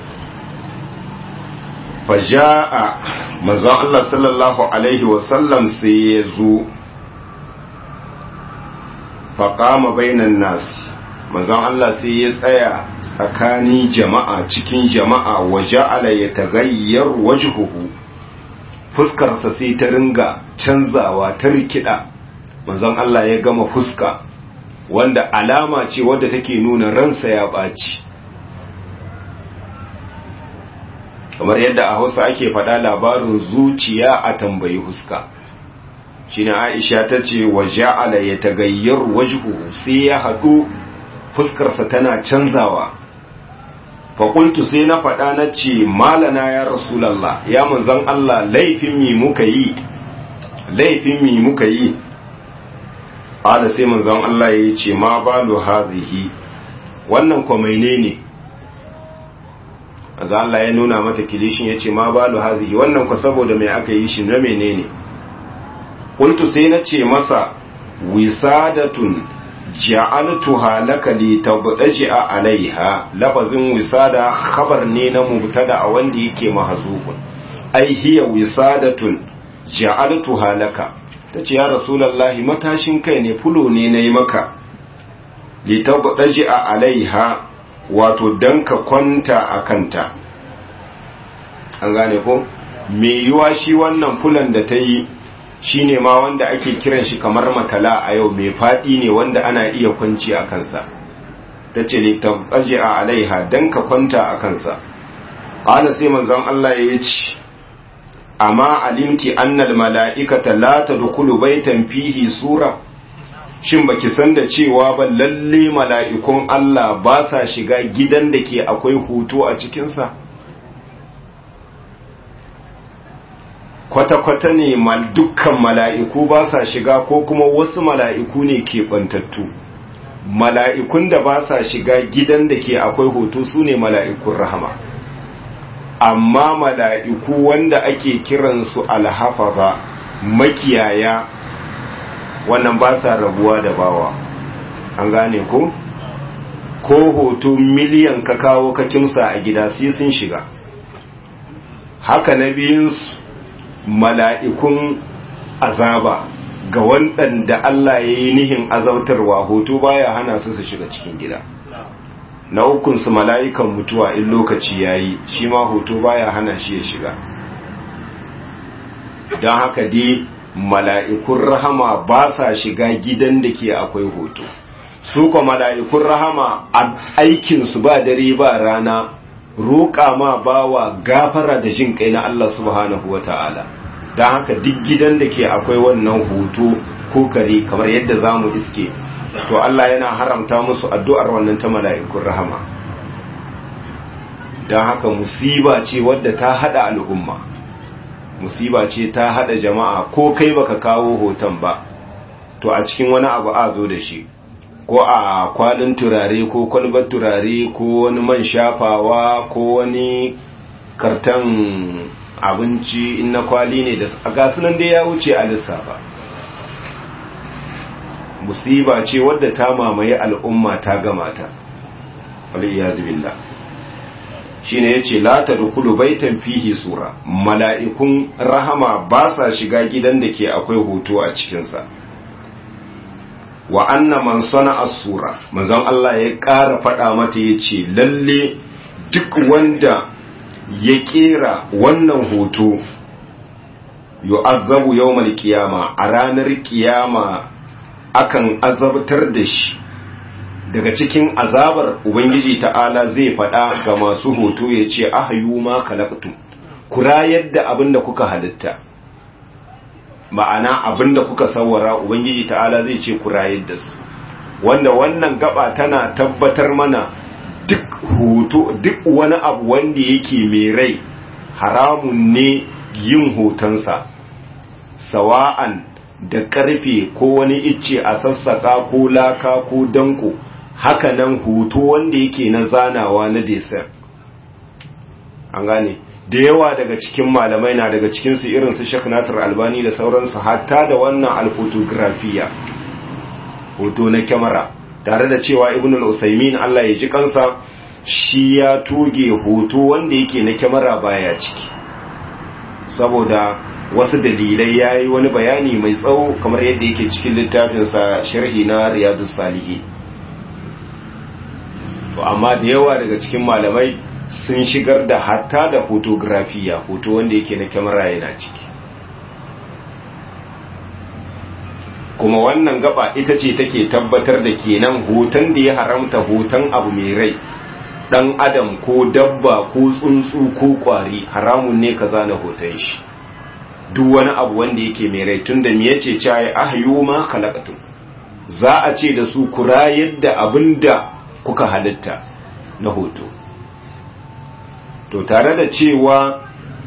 faja'a manzon Allah sallallahu alaihi wasallam sai ya zo faqama bainan nas manzon Allah sai ya tsaya tsakanin jama'a cikin jama'a waja'ala yataghayyar wajhuhu fuskarsa sai ta ringa canzawa ta rikida manzon Allah ya gama fuska wanda alama ce wadda take nuna ransa ya baci kamar yadda a Hausa ake faɗa labarin zuciya a tambayi fuska shine Aisha tace waja'ala yataghayyar wajhuhu sai ya hadu fuskarsa tana canzawa faƙultu sai na faɗa na ce malana ya rasulallah ya manzan Allah laifin mi muka yi ƙada sai manzan Allah ya ce ma balu hazihi wannan kwamaine ne manzan Allah ya nuna mata kilishin ya ce ma balu hazihi wannan kwa saboda mai aka yi shi na menene ƙultu sai na ce masa wisadatun ja'altuha laka li tabdaji'a alaiha lafazin wisada khabar ne na mubtada a wanda yake mahzufun ai hiya wisadatun ja'altuha laka tace ya rasulullahi matashin kai ne fulo ne nayi maka li tabdaji'a alaiha wato dan ka kwanta akanta an gane ko me yiwa shi wannan fulan da tayi shine ma wanda ake kiran shi kamar matala a yau mai fadi ne wanda ana iya kwanci a kansa tace li tabtaji a alaiha dan ka kwanta a kansa ala sai manzon Allah ya ce amma alimti annal malaikata la tadkhulu baitan fihi sura shin baki san da cewa ba lalle mala'ikun Allah ba sa shiga gidan da ke akwai hoto a cikin sa kwata-kwata ne dukkan mala'iku ba sa shiga ko kuma wasu mala'iku ne ke ɓantattu mala'ikun da ba sa shiga gidan da ke akwai hoto su ne mala'ikun rahama amma mala'iku wanda ake kiransu alhafaza makiyaya wannan ba sa rabuwa da bawa an gane ko hoto miliyan ka kawo ka kimsa a gida sai sun shiga haka na biyunsu mala'ikun azaba ga waɗanda Allah ya yi nihin azautarwa hoto baya hana su shiga cikin gida na ukunsu mala'ikan mutuwa in lokaci ya yi shi ma hoto baya hana shi ya shiga don haka dai mala'ikun rahama ba sa shiga gidan da ke akwai hoto su kwa mala'ikun rahama aikinsu ba dare ba rana roƙa ma bawa gafara da jin kai na Allah subhanahu wa ta'ala don haka duk gidan da ke akwai wannan hoto ko kare kamar yadda za mu iske to Allah yana haramta musu addu'ar wannan ta mala'ikun rahama. don haka musiba ce wadda ta hada al'umma, musiba ce ta hada jama'a, ko kai baka kawo hoton ba to a cikin wani abu a zo da shi, ko a kwalin turare ko kwalbar turare ko wani man shafawa ko wani kartan abinci in na kwali ne da gasu nan dai ya wuce a lissafa. Musiba ce wadda ta mamaye al'umma ta gama ta, waliyazu billah. Shine yace la tadkhulu baitan fihi sura, mala'ikun rahama ba sa shiga gidan da ke akwai hoto a cikin sa. Wa anna man sana'a sura, manzon Allah ya ƙara faɗa mata yace lalle duk wanda ya kera wannan hoto yu'azzabu yawmal qiyama, a ranar kiyama akan azabtar da shi. Daga cikin azabar ubangiji ta'ala zai faɗa ga masu hoto ya ce ahyu ma khalaqtum, ku rayar da abinda kuka halitta, ma'ana abinda kuka sawwara ubangiji ta'ala zai ce ku rayar da su. Wanda wannan gaba tana tabbatar mana duk hoto, duk wani abu wanda yake mai rai haramun ne yin hotonsa, sawa'an da karfe ko wani icce a sassaka ko laka ko danko, haka nan hoto wanda yake na zanawa na desert. An gane da yawa daga cikin malamai na daga cikinsu irin su Sheikh Nasir Albani da sauransu, hatta da wannan alfotografiya, hoto na kyamara, tare da cewa Ibn al-Usaymin Allah ya ji kansa shi ya toge hoto wanda yake na kyamara baya ciki, saboda wasu dalilai. Ya yi wani bayani mai tsawo kamar yadda yake cikin littafinsa sharhi na Riyadus Salihin. To amma da yawa daga cikin malamai sun shigar da hatta da fotografiya, hoto wanda yake na kyamara yana ciki. Kuma wannan gaba ita ce take tabbatar da kenan hoton da ya haramta hoton abu mai rai, dan adam ko dabba ko tsuntsu ko kwari, haramun ne ka zana hoton shi. Duk wani abu wanda yake mai rai, tunda me yace cewa ahyu ma khalaqtum, za a ce da su kura yadda abinda kuka halitta na hoto. To tare da cewa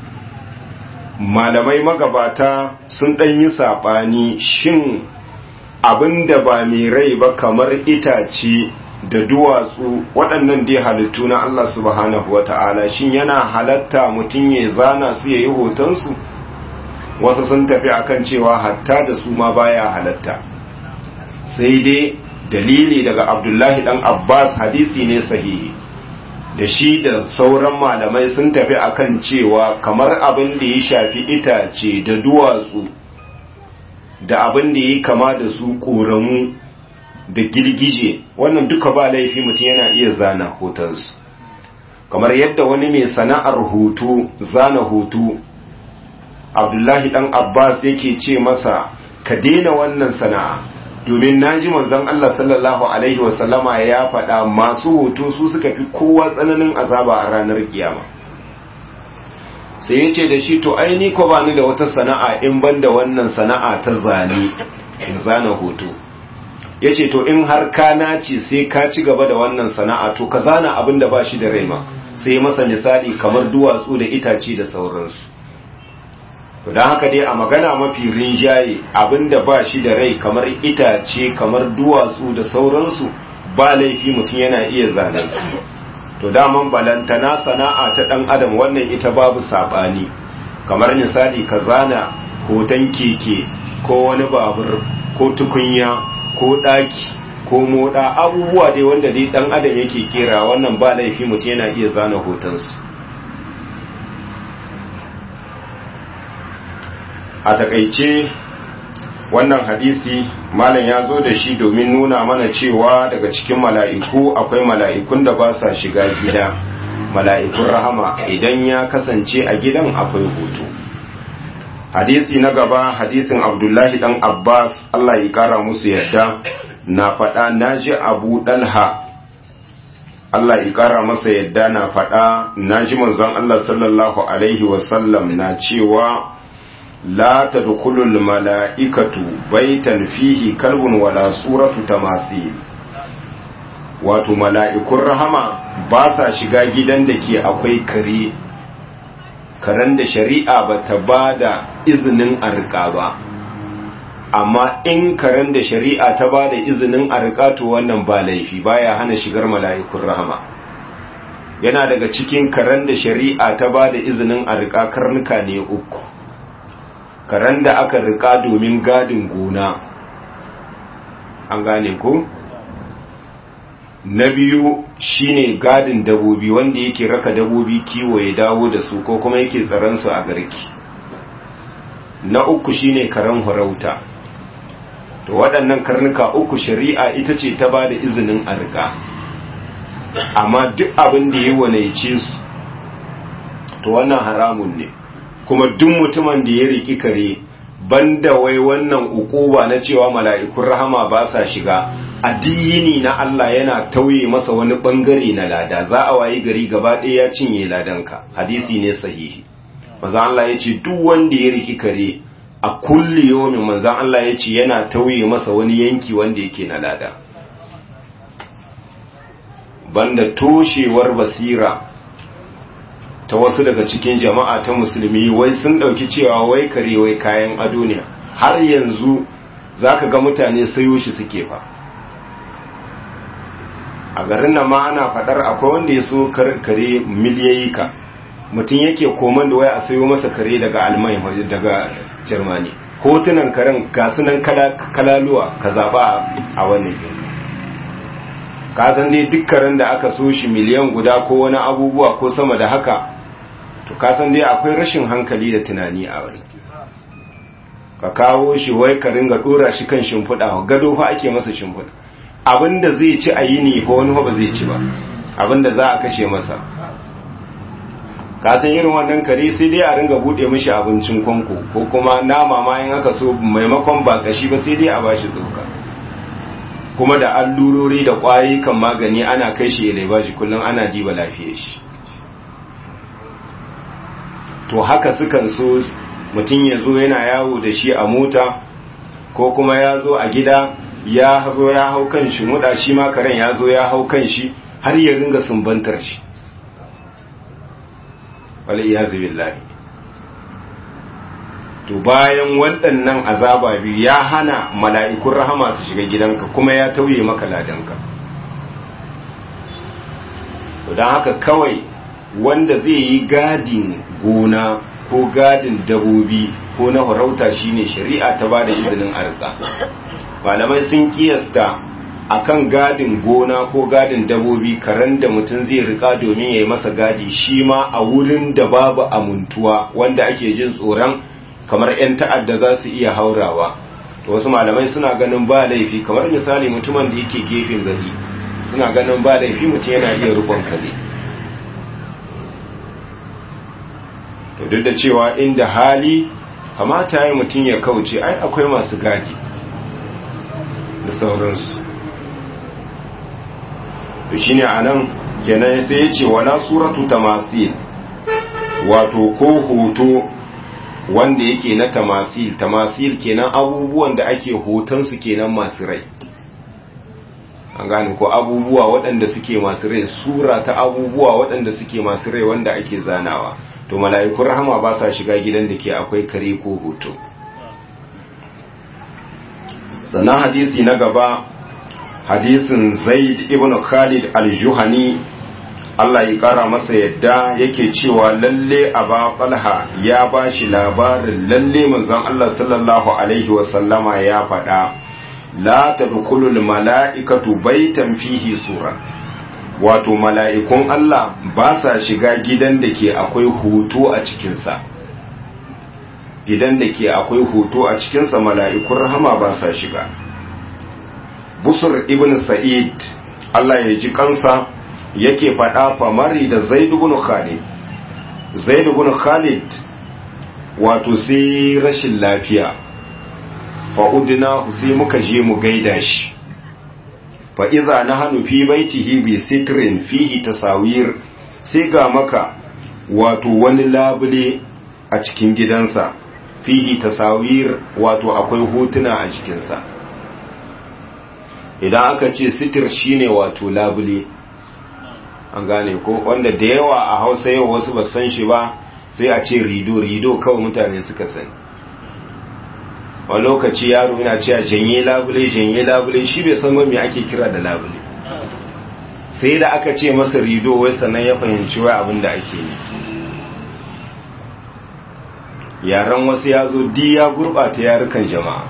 malamai magabata sun dan yi sabani, shin abinda ba mai rai ba kamar itace da duwatsu, waɗannan dai halittu na Allah subhanahu wata'ala, shin yana halatta mutum ya zana su yayi hoton su? Wasu sun tafi akan cewa hatta da su ma baya halatta, sai dai dalili daga Abdullahi dan Abbas, hadisi ne sahihi, da shi da sauran malamai sun tafi akan cewa kamar abin da ya shafi itace da duwatsu da abin da ya kama da su koramu da girgije, wannan duka ba laifi mutum yana iya zana hotonsu. Kamar yadda wani mai sana'ar hoto, zana hoto, Abdullahi dan Abbas yake ce masa ka daina wannan sana'a, domin naji manzon Allah sallallahu alaihi wasallama ya faɗa masu hoto su suka fi kowa tsananin azaba a ranar kiyama. Sai yace da shi to ai ni ko bani da wata sana'a in banda wannan sana'a ta zane, in zana hoto. Yace to in har ka naci sai ka ci gaba da wannan sana'a to ka zana abin da ba shi da rai ma. Sai masa misali kamar duwatsu da itace da sauransu. To dan haka dai a magana mafi rinjaye abinda ba shi da rai kamar itace, kamar duwatsu da sauransu, ba laifi mutum yana iya zanen su. To daman balantana sana'a ta dan adam wannan ita babu sabani, kamar misali ka zana hoton keke ko wani babur ko tukunya ko daki ko moda, abubuwa dai wanda dai dan adam yake kera, wannan ba laifi mutum yana iya zana hotonsu. A takaice wannan hadisi malam ya zo da shi domin nuna mana cewa daga cikin mala'iku akwai mala'ikun da ba sa shiga gida, mala'ikun rahama, idan ya kasance a gidan akwai hoto. Hadisi na gaba, hadisin Abdullahi dan Abbas Allah ya kara musu yadda na faɗa, naji Abu Dalha Allah ya kara masa yadda na faɗa, naji manzon Allah sallallahu alaihi wasallam na cewa la tadkhulul mala'ikatu baitan fihi kalbun wala suratu tamasil, wato mala'ikun rahama ba sa shiga gidan da ke akwai kare, karen da shari'a ba ta ba da izinin a riƙa ba, amma in karen da shari'a ta ba da izinin a riƙa to wannan ba laifi baya hana shigar mala'ikun rahama. Yana daga cikin karen da shari'a ta ba da izinin a riƙa karnuka ne uku. Karen da aka riƙa domin gadin gona, an gane ko? Na biyu shine gadin dabobi, wanda yake raka dabobi kiwo ya dawo da su ko kuma yake tsaron su a garki. Na uku shine karen farauta. To waɗannan karnuka uku shari'a ita ce ta ba da izinin a riƙa. Amma duk abin da ya wanaice su to wannan haramun ne, kuma duk mutumin da ya riki kare banda wai wannan ukuba na cewa mala'ikun rahama ba sa shiga, addini na Allah yana tauye masa wani bangare na lada, za a wayi gari gaba ɗaya ya cinye ladanka. Hadisi ne sahihi, manzon Allah ya ce duk wanda ya riki kare a kulli yomin, manzon Allah ya ce yana tauye masa wani yanki wanda yake na lada. Banda toshewar basira ta wasu daga cikin jama'a ta musulmi, wai sun dauki cewa wai kare wai kayan ado ne. Har yanzu zaka ga mutane sayo shi suke fa. A garin nan ma ana fadar akwai wanda ya so kare miliyoyi ka, mutum yake koman da wai a sayo masa kare daga Almanya, daga Germany. Hotunan karen ga sunan kalaluwa ka zaba a wannan yanzu. Ka san dai dukkanin da aka so shi miliyan guda ko wani abubuwa ko sama da haka, to ka san dai akwai rashin hankali da tunani a wani. Ka kawo shi wai ka ringa dora shi kan shimfiɗa, gado fa ake masa shimfiɗa. Abinda zai ci a yini ko wani ba zai ci ba, abinda za a kashe masa. Ka san irin wannan kare sai dai a ringa bude mishi abincin kwanko, ko kuma nama ma in aka so maimakon ba kashi ba sai dai a bashi tsoka. Kuma da allurori da kwayoyi kan magani ana kai shi ya bashi kullum ana diba lafiyar shi. To haka sukan so mutum ya zo yana yawo da shi a mota, ko kuma ya zo a gida ya zo ya hau kan shi muda, shi ma karen ya zo ya hau kan shi har ya ringa sumbantar shi. Wal iyazu billahi. To bayan waɗannan azaba biyu ya hana mala'ikun rahama su shiga gidanka, kuma ya tauye maka ladanka. To don haka kawai wanda zai yi gadin gona ko gadin dabobi ko na farauta shine shari'a ta bada izinin arza. Malamai sun kiyasta akan gadin gona ko gadin dabobi, karen da mutum zai rika domin ya yi masa gadi, shi ma a wurin da babu amintuwa wanda ake jin tsoron kamar 'yan ta'adda za su iya haurawa. To wasu malamai suna ganin ba laifi, kamar misali mutumin da yake gefen gari, suna ganin ba laifi mutum yana iya rubon kare. To duk da cewa inda hali kamata ya mutum ya kauce, ai akwai masu gadi da sauransu. To shine anan kenan sai ya ce wala suratu tamasil, wato ko hoto wanda yake na tamasil. Tamasil kenan abubuwan da ake hotonsu kenan masu rai, an gane ko abubuwa waɗanda suke masu rai, sura ta abubuwa waɗanda suke masu rai wanda ake zanawa. To mala'ikun rahama ba sa shiga gidan da ke akwai kare ko hoto. Sannan hadisi na gaba, hadisin Zaid ibn Khalid al-Juhani, Allah ya kara masa yadda, yake cewa lalle Aba Talha ya bashi labarin lalle manzon Allah sallallahu alaihi wasallama ya faɗa, la tadkhulul mala'ikatu baitan fihi sura, wato mala'ikun Allah ba sa shiga gidan da ke akwai hoto a cikinsa. Gidan da ke akwai hoto a cikinsa mala'ikun rahama ba sa shiga. Busur ibn Sa'id, Allah ya ji kansa, yake faɗa famari da Zaid ibn Khalid. Zaid ibn Khalid wato sai rashin lafiya, fa'udina sai muka je mu gaida shi. Fa'iza na hannu fi baitihi bi sitrin fihi tasawir, sai ga maka wato wani labule a cikin gidansa, fihi tasawir wato akwai hotuna a jikinsa. Idan aka ce sitir shine wato labule, an gane ko, wanda da yawa a Hausa yau wasu ba san shi ba, sai a ce rido kawai mutane suka sani. Wani lokaci yaro yana cewa janye labule, shi bai san me ake kira da labule. Sai da aka ce masa rido wai sannan ya fahimci wai abin da ake yi. Yaran wasu ya zo ya gurɓata yarukan jama'a.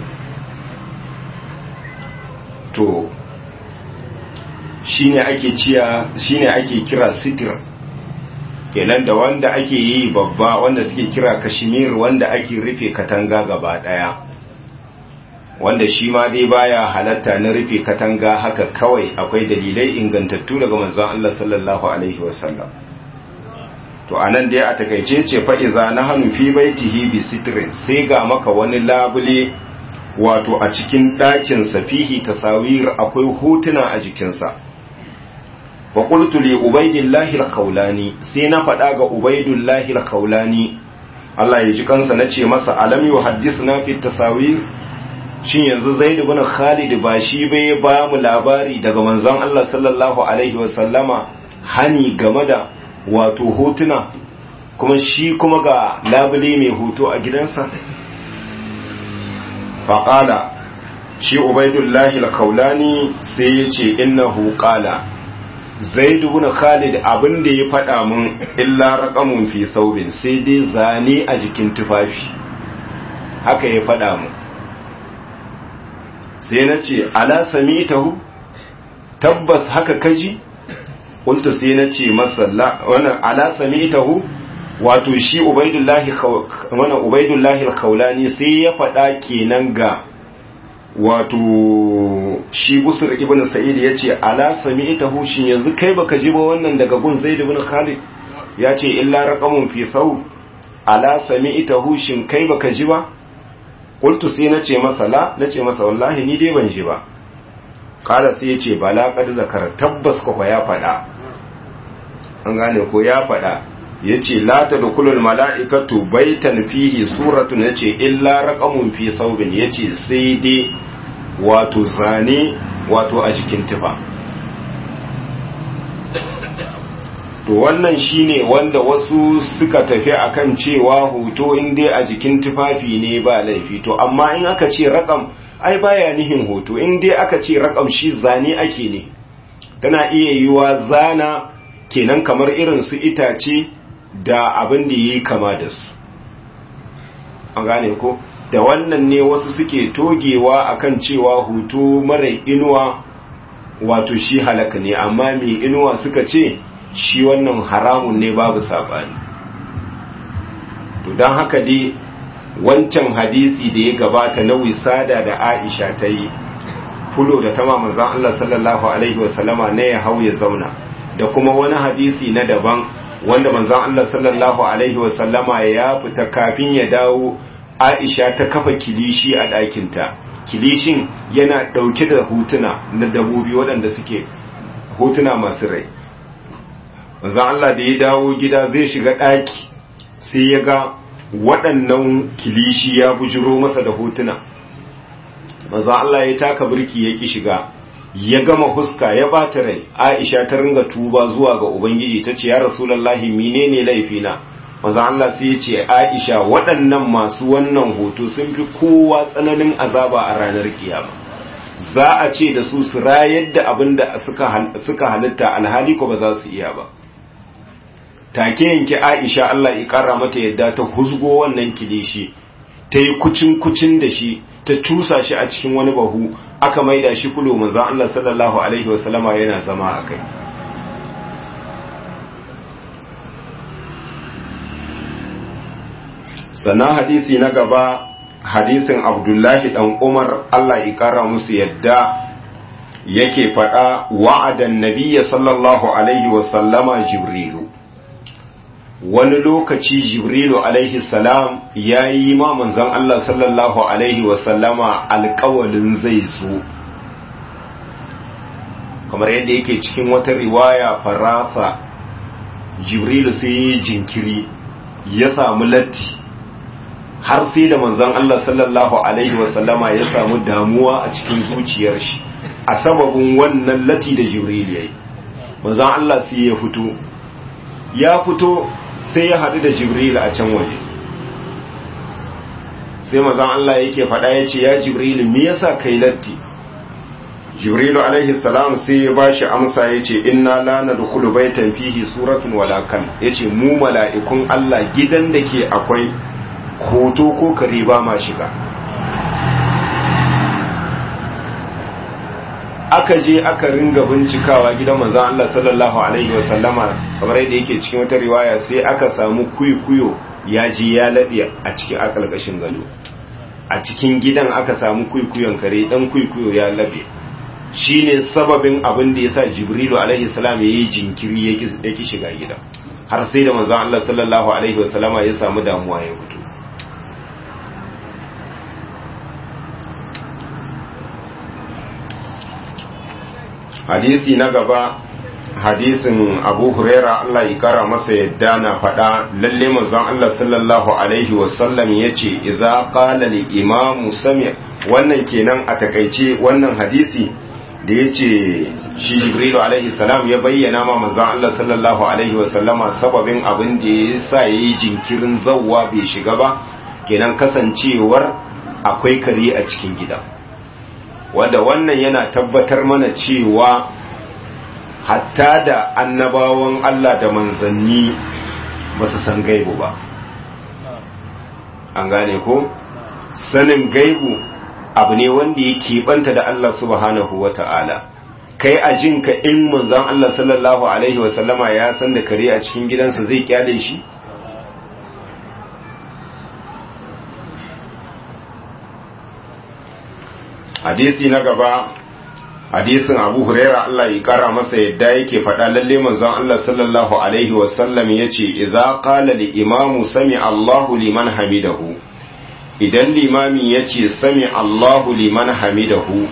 To shine ake kira sitir, kenan da wanda ake yi babba, wanda suke kira kashmir, wanda ake rufe katanga gaba daya, wanda shi ma dai baya halatta na rufe katanga haka kawai, akwai dalilai ingantattu daga manzon Allah sallallahu alaihi wasallam. To anan dai a takeice ce fa iza nahnu fi baitihi bi sitrin, sai ga maka wani labule wato a cikin ɗakin safihi tasawir, akwai hotuna a jikinsa. Fa qultu li ubaidillahi al-khawlani, sai na faɗa ga ubaidillahi al-khawlani, Allah ya ji kansa, nace masa alam yuhaddithna fi tasawir, shin yanzu Zaid ibn Khalid ba shi bai ba mu labari daga manzon Allah sallallahu alaihi wa sallama hani game da wato hotuna, kuma shi kuma ga labule mai hoto a gidansa. Faƙala shi ubaidullahi al-kaulani sai ya ce innahu qala Zaid ibn Khalid abin da ya faɗa mun illa raqamun fi thawbin, sai dai zane a jikin tufafi, haka ya faɗa mun. Sai na ce ala samitahu, tabbas haka kaji? Qultu sai na ce masa wannan ala samitahu, wato shi ubaidullahi al-kaulani sai ya faɗa kenan ga wato shi Busr ibn Sa'id yace ala sami'tahu, shin yanzu kai baka ji ba wannan daga gun Zaid ibn Khalid yace illa raqamun fi thawb, ala sami'tahu, shin kai baka ji ba? Qultu sai nace masa nace masa wallahi ni dai ban ji ba. Kala sai yace bala qad zakara, tabbas ko ya faɗa, an gane ko ya faɗa, yace la tadkhulul mala'ikatu baitan fihi suratun, yace illa raqamun fi thawbin, yace sai dai wato zane wato a jikin tufa. To wannan shine wanda wasu suka tafi akan cewa hoto in dai a jikin tufafi ne ba laifi, to amma in aka ce raqam ai baya nihin hoto, in dai aka ce raqam shi zane ake ne. Tana iya yiwa zana kenan kamar irin su itace da abin da yi kama da su, an gane ko, da wannan ne wasu suke togewa akan cewa hoto mara inuwa wato shi halaka ne, amma mai inuwa suka ce shi wannan haramun ne, babu sabani. To don haka dai wancan hadisi da ya gabata na wisada da Aisha ta yi fulo da tama manzon Allah sallallahu alaihi wasallama na ya hau ya zauna, da kuma wani hadisi na daban wanda manzon Allah sallallahu alaihi wasallama ya fita kafin ya dawo, Aisha ta kafa kilishi a ɗakinta. Kilishin yana ɗauke da hotuna na dabbobi waɗanda suke hotuna masu rai. Manzon Allah da ya dawo gida zai shiga ɗaki sai ya ga waɗannan kilishi ya bujiro masa da hotuna. Manzon Allah ya taka birki ya ki shiga, ya gama huska ya bata rai. Aisha ta ringa tuba zuwa ga Ubangiji, ta ce ya Rasulullahi menene laifina? Manzo Allah sai ya ce Aisha, waɗannan masu wannan hoto sun fi kowa tsananin azaba a ranar kiyama. Za a ce da su su rayar da abin da suka halitta, alhali ko ba za su iya ba. Take yanke Aisha Allah ya kara mata yadda ta huzgo wannan kilishi, ta yi kucin da shi, ta cusa shi a cikin wani bahu, aka maida shi fulo. Manzo Allah sallallahu alaihi wasallama yana zama a kai. Sannan hadisi na gaba, hadisin Abdullahi dan Umar Allah ya kara musu yadda yake faɗa, wa'adan nabiyya sallallahu alaihi wasallama Jibrilu. Wani lokaci Jibrilu alaihi salam ya yi ma manzon Allah sallallahu alaihi wasallama alƙawalin zai zo, kamar yadda yake cikin wata riwaya farafa, Jibrilu sai ya jinkiri, ya samu latti har sai da manzon Allah sallallahu alaihi wasallama ya samu damuwa a cikin zuciyar shi a sababin wannan lati da Jibril yayi. Manzon Allah sai ya fito sai ya haɗu da Jibril a can waje, sai manzon Allah yake faɗa yace ya Jibril me yasa kai latti? Jibril alaihi salam sai ya bashi amsa yace inna la nadkhulu baytan fihi suratun wala kan, yace mu mala'ikun Allah gidan da ke akwai hoto ko kare ba ma shiga. Aka je aka ringa bincikawa gidan manzon Allah sallallahu alaihi wasallama, kamar yadda yake cikin wata riwaya, sai aka samu kuyo ya je ya laɗe a cikin akalkashin gado. A cikin gidan aka samu kuyon kare, dan kuyo ya laɓe. Shine sababin abin da yasa Jibrilu alaihi salam yayi jinkiri yake shiga gidan, har sai da manzon Allah sallallahu alaihi wasallama ya samu damuwa ya fito. Hadisi na gaba, hadisin Abu Huraira Allah ya kara masa yadda na faɗa, lalle manzon Allah sallallahu alaihi wasallam yace idza qala li imamu sami', wannan kenan a takaice wannan hadisi da yace shi Jibrilu alaihi salam ya bayyana ma manzon Allah sallallahu alaihi wasallama sababin abin da yasa yayi jinkirin zawwa bai shiga ba, kenan kasancewar akwai kare a cikin gida. Wanda wannan yana tabbatar mana cewa hatta da annabawan Allah da manzanni ba su san gaibu ba. An gane ko? Sanin gaibu abu ne wanda ya keɓanta da Allah subhanahu wa ta'ala. Kai a jinka in manzan Allah sallallahu Alaihi wasallama ya san da kare a cikin gidansa zai kyale shi? Hadisi na gaba, hadisin Abu Huraira Allah ya kara masa yadda yake faɗa, lalle manzon Allah sallallahu alaihi wasallam yace idza qala li imamu sami Allahu liman hamidahu, idan limami yace sami Allahu liman hamidahu,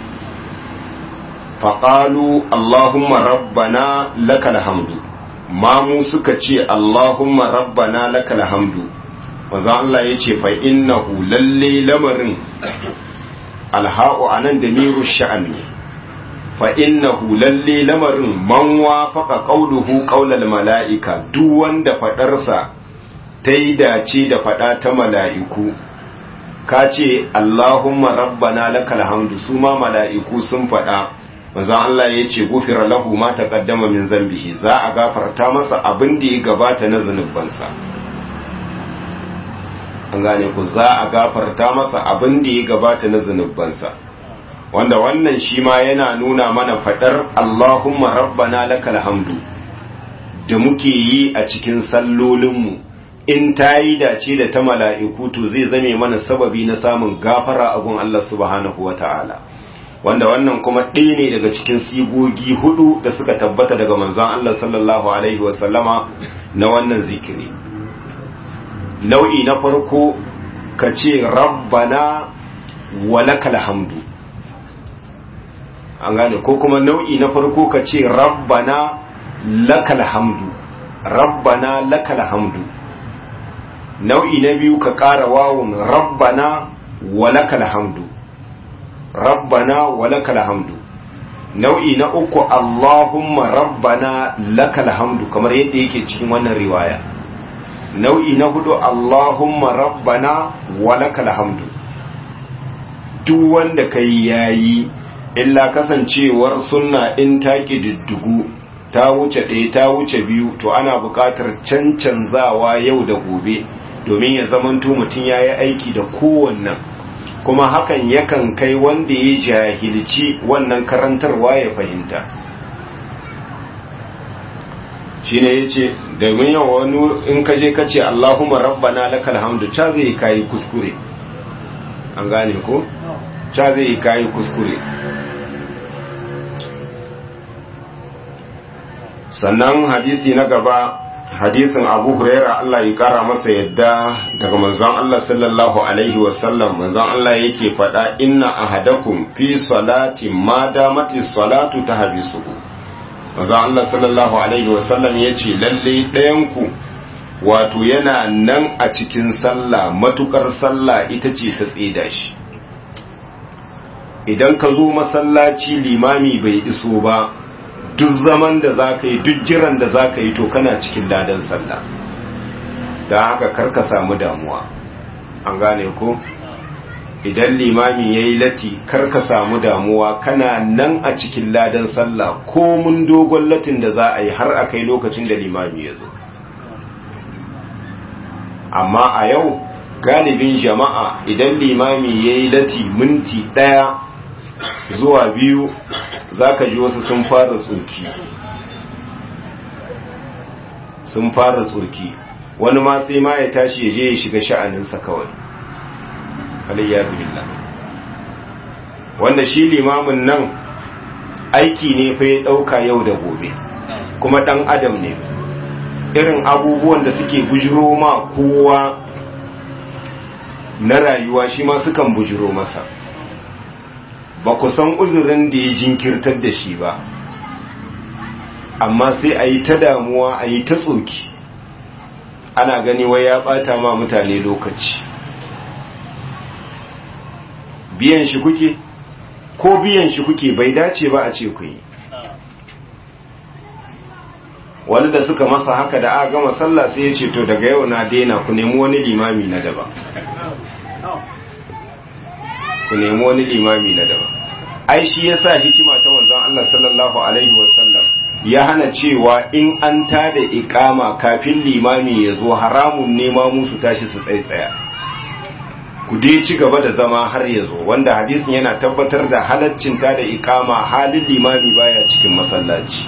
faqalu Allahumma rabbana lakal hamdu, mamu suka ce Allahumma rabbana lakal hamdu, manzon Allah yace fa innahu lalle lamarin alha'u anan da miru sha'an ne, fa innahu lalle lamarin man wafaqa qawluhu qawlal mala'ika, duk wanda fadarsa ta yi dace da fada ta mala'iku, ka ce Allahumma rabbana lakal hamdu, su ma mala'iku sun fada, manzon Allah ya ce gufira lahu ma taqaddama min zambihi, za a gafarta masa abin da ya gabata na zanubansa. An gane ku, za a gafarta masa abin da ya gabata na zunubansa, wanda wannan shi ma yana nuna mana fadar Allahumma rabbana lakal hamdu da muke yi a cikin sallolinmu, in ta yi dace da ta mala'iku to zai zame mana sababi na samun gafara a gun Allah subhanahu wa ta'ala, wanda wannan kuma ɗaya ne daga cikin sigogi hudu da suka tabbata daga manzon Allah sallallahu alaihi wasallama na wannan zikiri. Nau'i na farko ka ce rabbana walakal hamdu, an gane, ko kuma nau'i na farko ka ce rabbana lakal hamdu, rabbana lakal hamdu. Nau'i na biyu ka ƙara wawun rabbana walakal hamdu, rabbana walakal hamdu. Nau'i na uku Allahumma rabbana lakal hamdu, kamar yadda yake cikin wannan riwaya. Nau'i na hudu Allahumma rabbana walakal hamdu. Duk wanda kai yayi, illa kasancewar sunna in ta kididdigu ta wuce ɗaya ta wuce biyu, to ana buƙatar cancanzawa yau da gobe domin ya zamanto mutum yayi aiki da kowannan, kuma hakan yakan kai wanda ya jahilci wannan karantarwa ya fahimta. Shine yace domin yau wani in ka je ka ce Allahumma rabbana lakal hamdu, cha zai kai kuskure. An gane ko? Cha zai kai kuskure. Sannan hadisi na gaba, hadisin Abu Huraira Allah ya kara masa yadda daga manzon Allah sallallahu alaihi wasallam, manzon Allah yake faɗa inna ahadakum fi salati ma damati salatu tahbisuhu. Manzon Allah sallallahu alaihi wasallam yace lalle ɗayanku wato yana nan a cikin sallah matukar sallah ita ce ta tseda shi. Idan ka zo masallaci limami bai iso ba, duk zaman da za ka yi, duk jiran da za ka yi, to kana cikin ladan sallah. Da haka karka samu damuwa, an gane ko? Idan limami ya yi lati, karka samu damuwa, kana nan a cikin ladan sallah ko mun dogon latin da za a yi har a kai lokacin da limami ya zo. Amma a yau galibin jama'a idan limami ya yi lati minti 1 zuwa 2 za ka ji wasu sun fara tsoki. Wani ma sai ma ya tashi ya je ya shiga sha'aninsa kawai. Aliyyadu billah. Wanda shi limamin nan aiki ne fa ya ɗauka yau da gobe, kuma ɗan adam ne. Irin abubuwan da suke bujiro ma kowa na rayuwa shi ma sukan bujiro masa. Ba ku san uzurin da ya jinkirtar da shi ba, amma sai a yi ta damuwa, a yi ta tsoki, ana gani wai ya ɓata ma mutane lokaci. Biyan shi kuke? Ko biyan shi kuke bai dace ba a ce ku yi. Wani da suka masa haka da aka gama sallah sai ya ce to daga yau na daina, ku nemi wani limami na daban. Ku nemi wani limami na daban. Ai shi yasa hikima ta manzon Allah sallallahu alaihi wasallam ya hana cewa in an tada iqama kafin limami ya zo haramun ne ma musu tashi su tsaya. Ku dai ci gaba da zama har ya zo, wanda hadisin yana tabbatar da halaccin tada iqama halin limami baya cikin masallaci.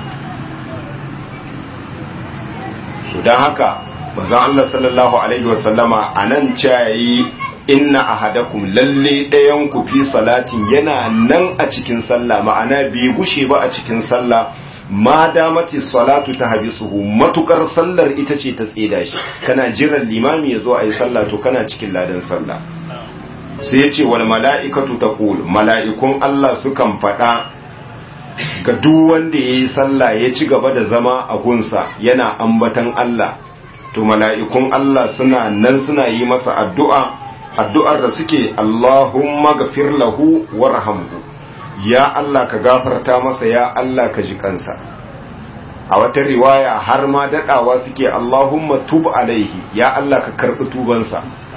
To dan haka manzon Allah sallallahu alaihi wasallama anan cayi inna ahadakum lalle dayan ku fi salatin yana nan a cikin sallah, ma'ana bai gushe ba a cikin sallah, ma damati salatu ta habisuhu, matukar sallar ita ce ta tseda shi, kana jiran limami ya zo a yi sallah to kana cikin ladan sallah. Sai ya ce wal mala'ikatu taqul, mala'ikun Allah sukan faɗa ga duk wanda yayi sallah ya ci gaba da zama a gunsa yana ambatan Allah, to mala'ikun Allah suna nan suna yi masa addu'ar da suke Allahumma gafir lahu warhamhu, ya Allah ka gafarta masa, ya Allah ka ji kansa. A wata riwaya har ma daɗawa suke Allahumma tub alaihi, ya Allah ka karɓi tubansa.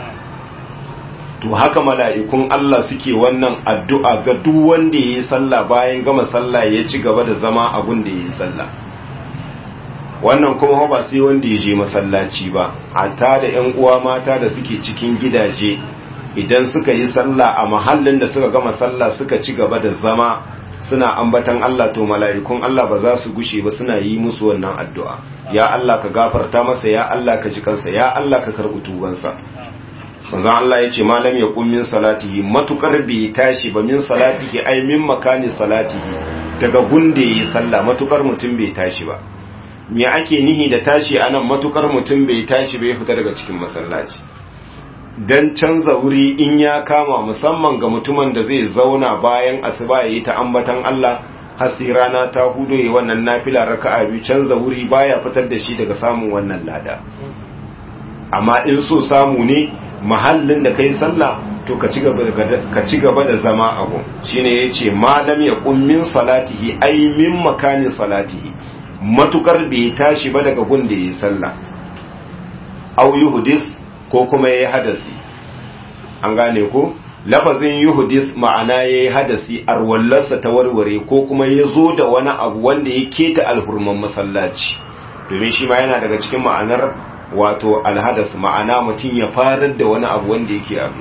To haka mala'ikun Allah suke wannan addu'a ga duk wanda ya yi sallah bayan gama sallah ya ci gaba da zama abun da ya yi sallah. Wannan kuma ba sai wanda ya je masallaci ba, a ta da ‘yan uwa mata da suke cikin gidaje idan suka yi sallah a mahallin da suka gama sallah suka ci gaba da zama suna ambatan Allah, to mala'ikun Allah ba za su gushe ba suna yi musu wannan addu'a. Ya Allah ka gafarta masa, ya Allah ka ji kansa, ya Allah ka karɓi tubansa. Manzon Allah ya ce malam ya kun min salatihi, matukar bai tashi ba, min salatihi ai min makani salatihi, daga gunde yi sallah matukar mutum bai tashi ba. Me ake nihi da tashi anan? Matukar mutum bai tashi bai fita daga cikin masallaci. Dan canza wuri in ya kama, musamman ga mutumin da zai zauna bayan asuba yayi ta ambatan Allah har sai rana ta hudo, yayi wannan nafila raka'a biyu, canza wuri baya fitar da shi daga samun wannan lada. Amma in so samu ne mahallin da kai sallah, to ka ci gaba da zama a gun. Shine yace malam ya kun min salatihi ai min makanin salatihi, matukar bai tashi ba daga gun da yi sallah. Au yuhdis, ko kuma yayi hadasi. An gane ko? Lafazin yuhdis ma'ana yayi hadasi, arwallarsa ta warware, ko kuma yazo da wani abu wanda ya keta alhurman masallaci. Domin shi ma yana daga cikin ma'anar wato alhadas, ma'ana mutum ya farar da wani abu wanda yake abu.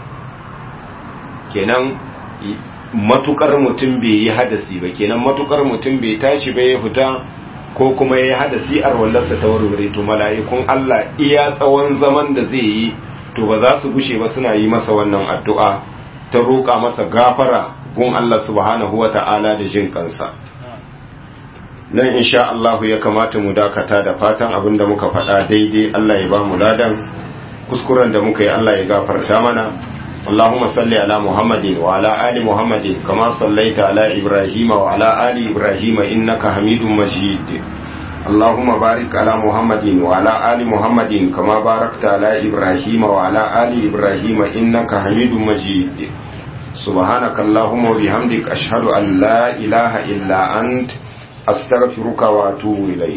Kenan matukar mutum bai yi hadasi ba, kenan matukar mutum bai tashi ba ya fita, ko kuma ya yi hadasi arwallarsa ta warware, to mala'ikun Allah iya tsawon zaman da zai yi to ba za su gushe ba suna yi masa wannan addu'a ta roƙa masa gafara gun Allah subhanahu wa ta'ala da jin kansa. Nan insha Allah ya kamata mu dakata, da fatan abin da muka faɗa daidai Allah ya ba mu ladan, kuskuren da muka yi Allah ya gafarta mana. اللهم صل على محمد وعلى آل محمد كما صليت على إبراهيم وعلى آل إبراهيم إنك حميد مجيد. اللهم بارك على محمد وعلى آل محمد كما باركت على إبراهيم وعلى آل إبراهيم إنك حميد مجيد سبحانك اللهم وبحمدك أشهد أن لا إله إلا أنت أستغفرك وأتوب إليك.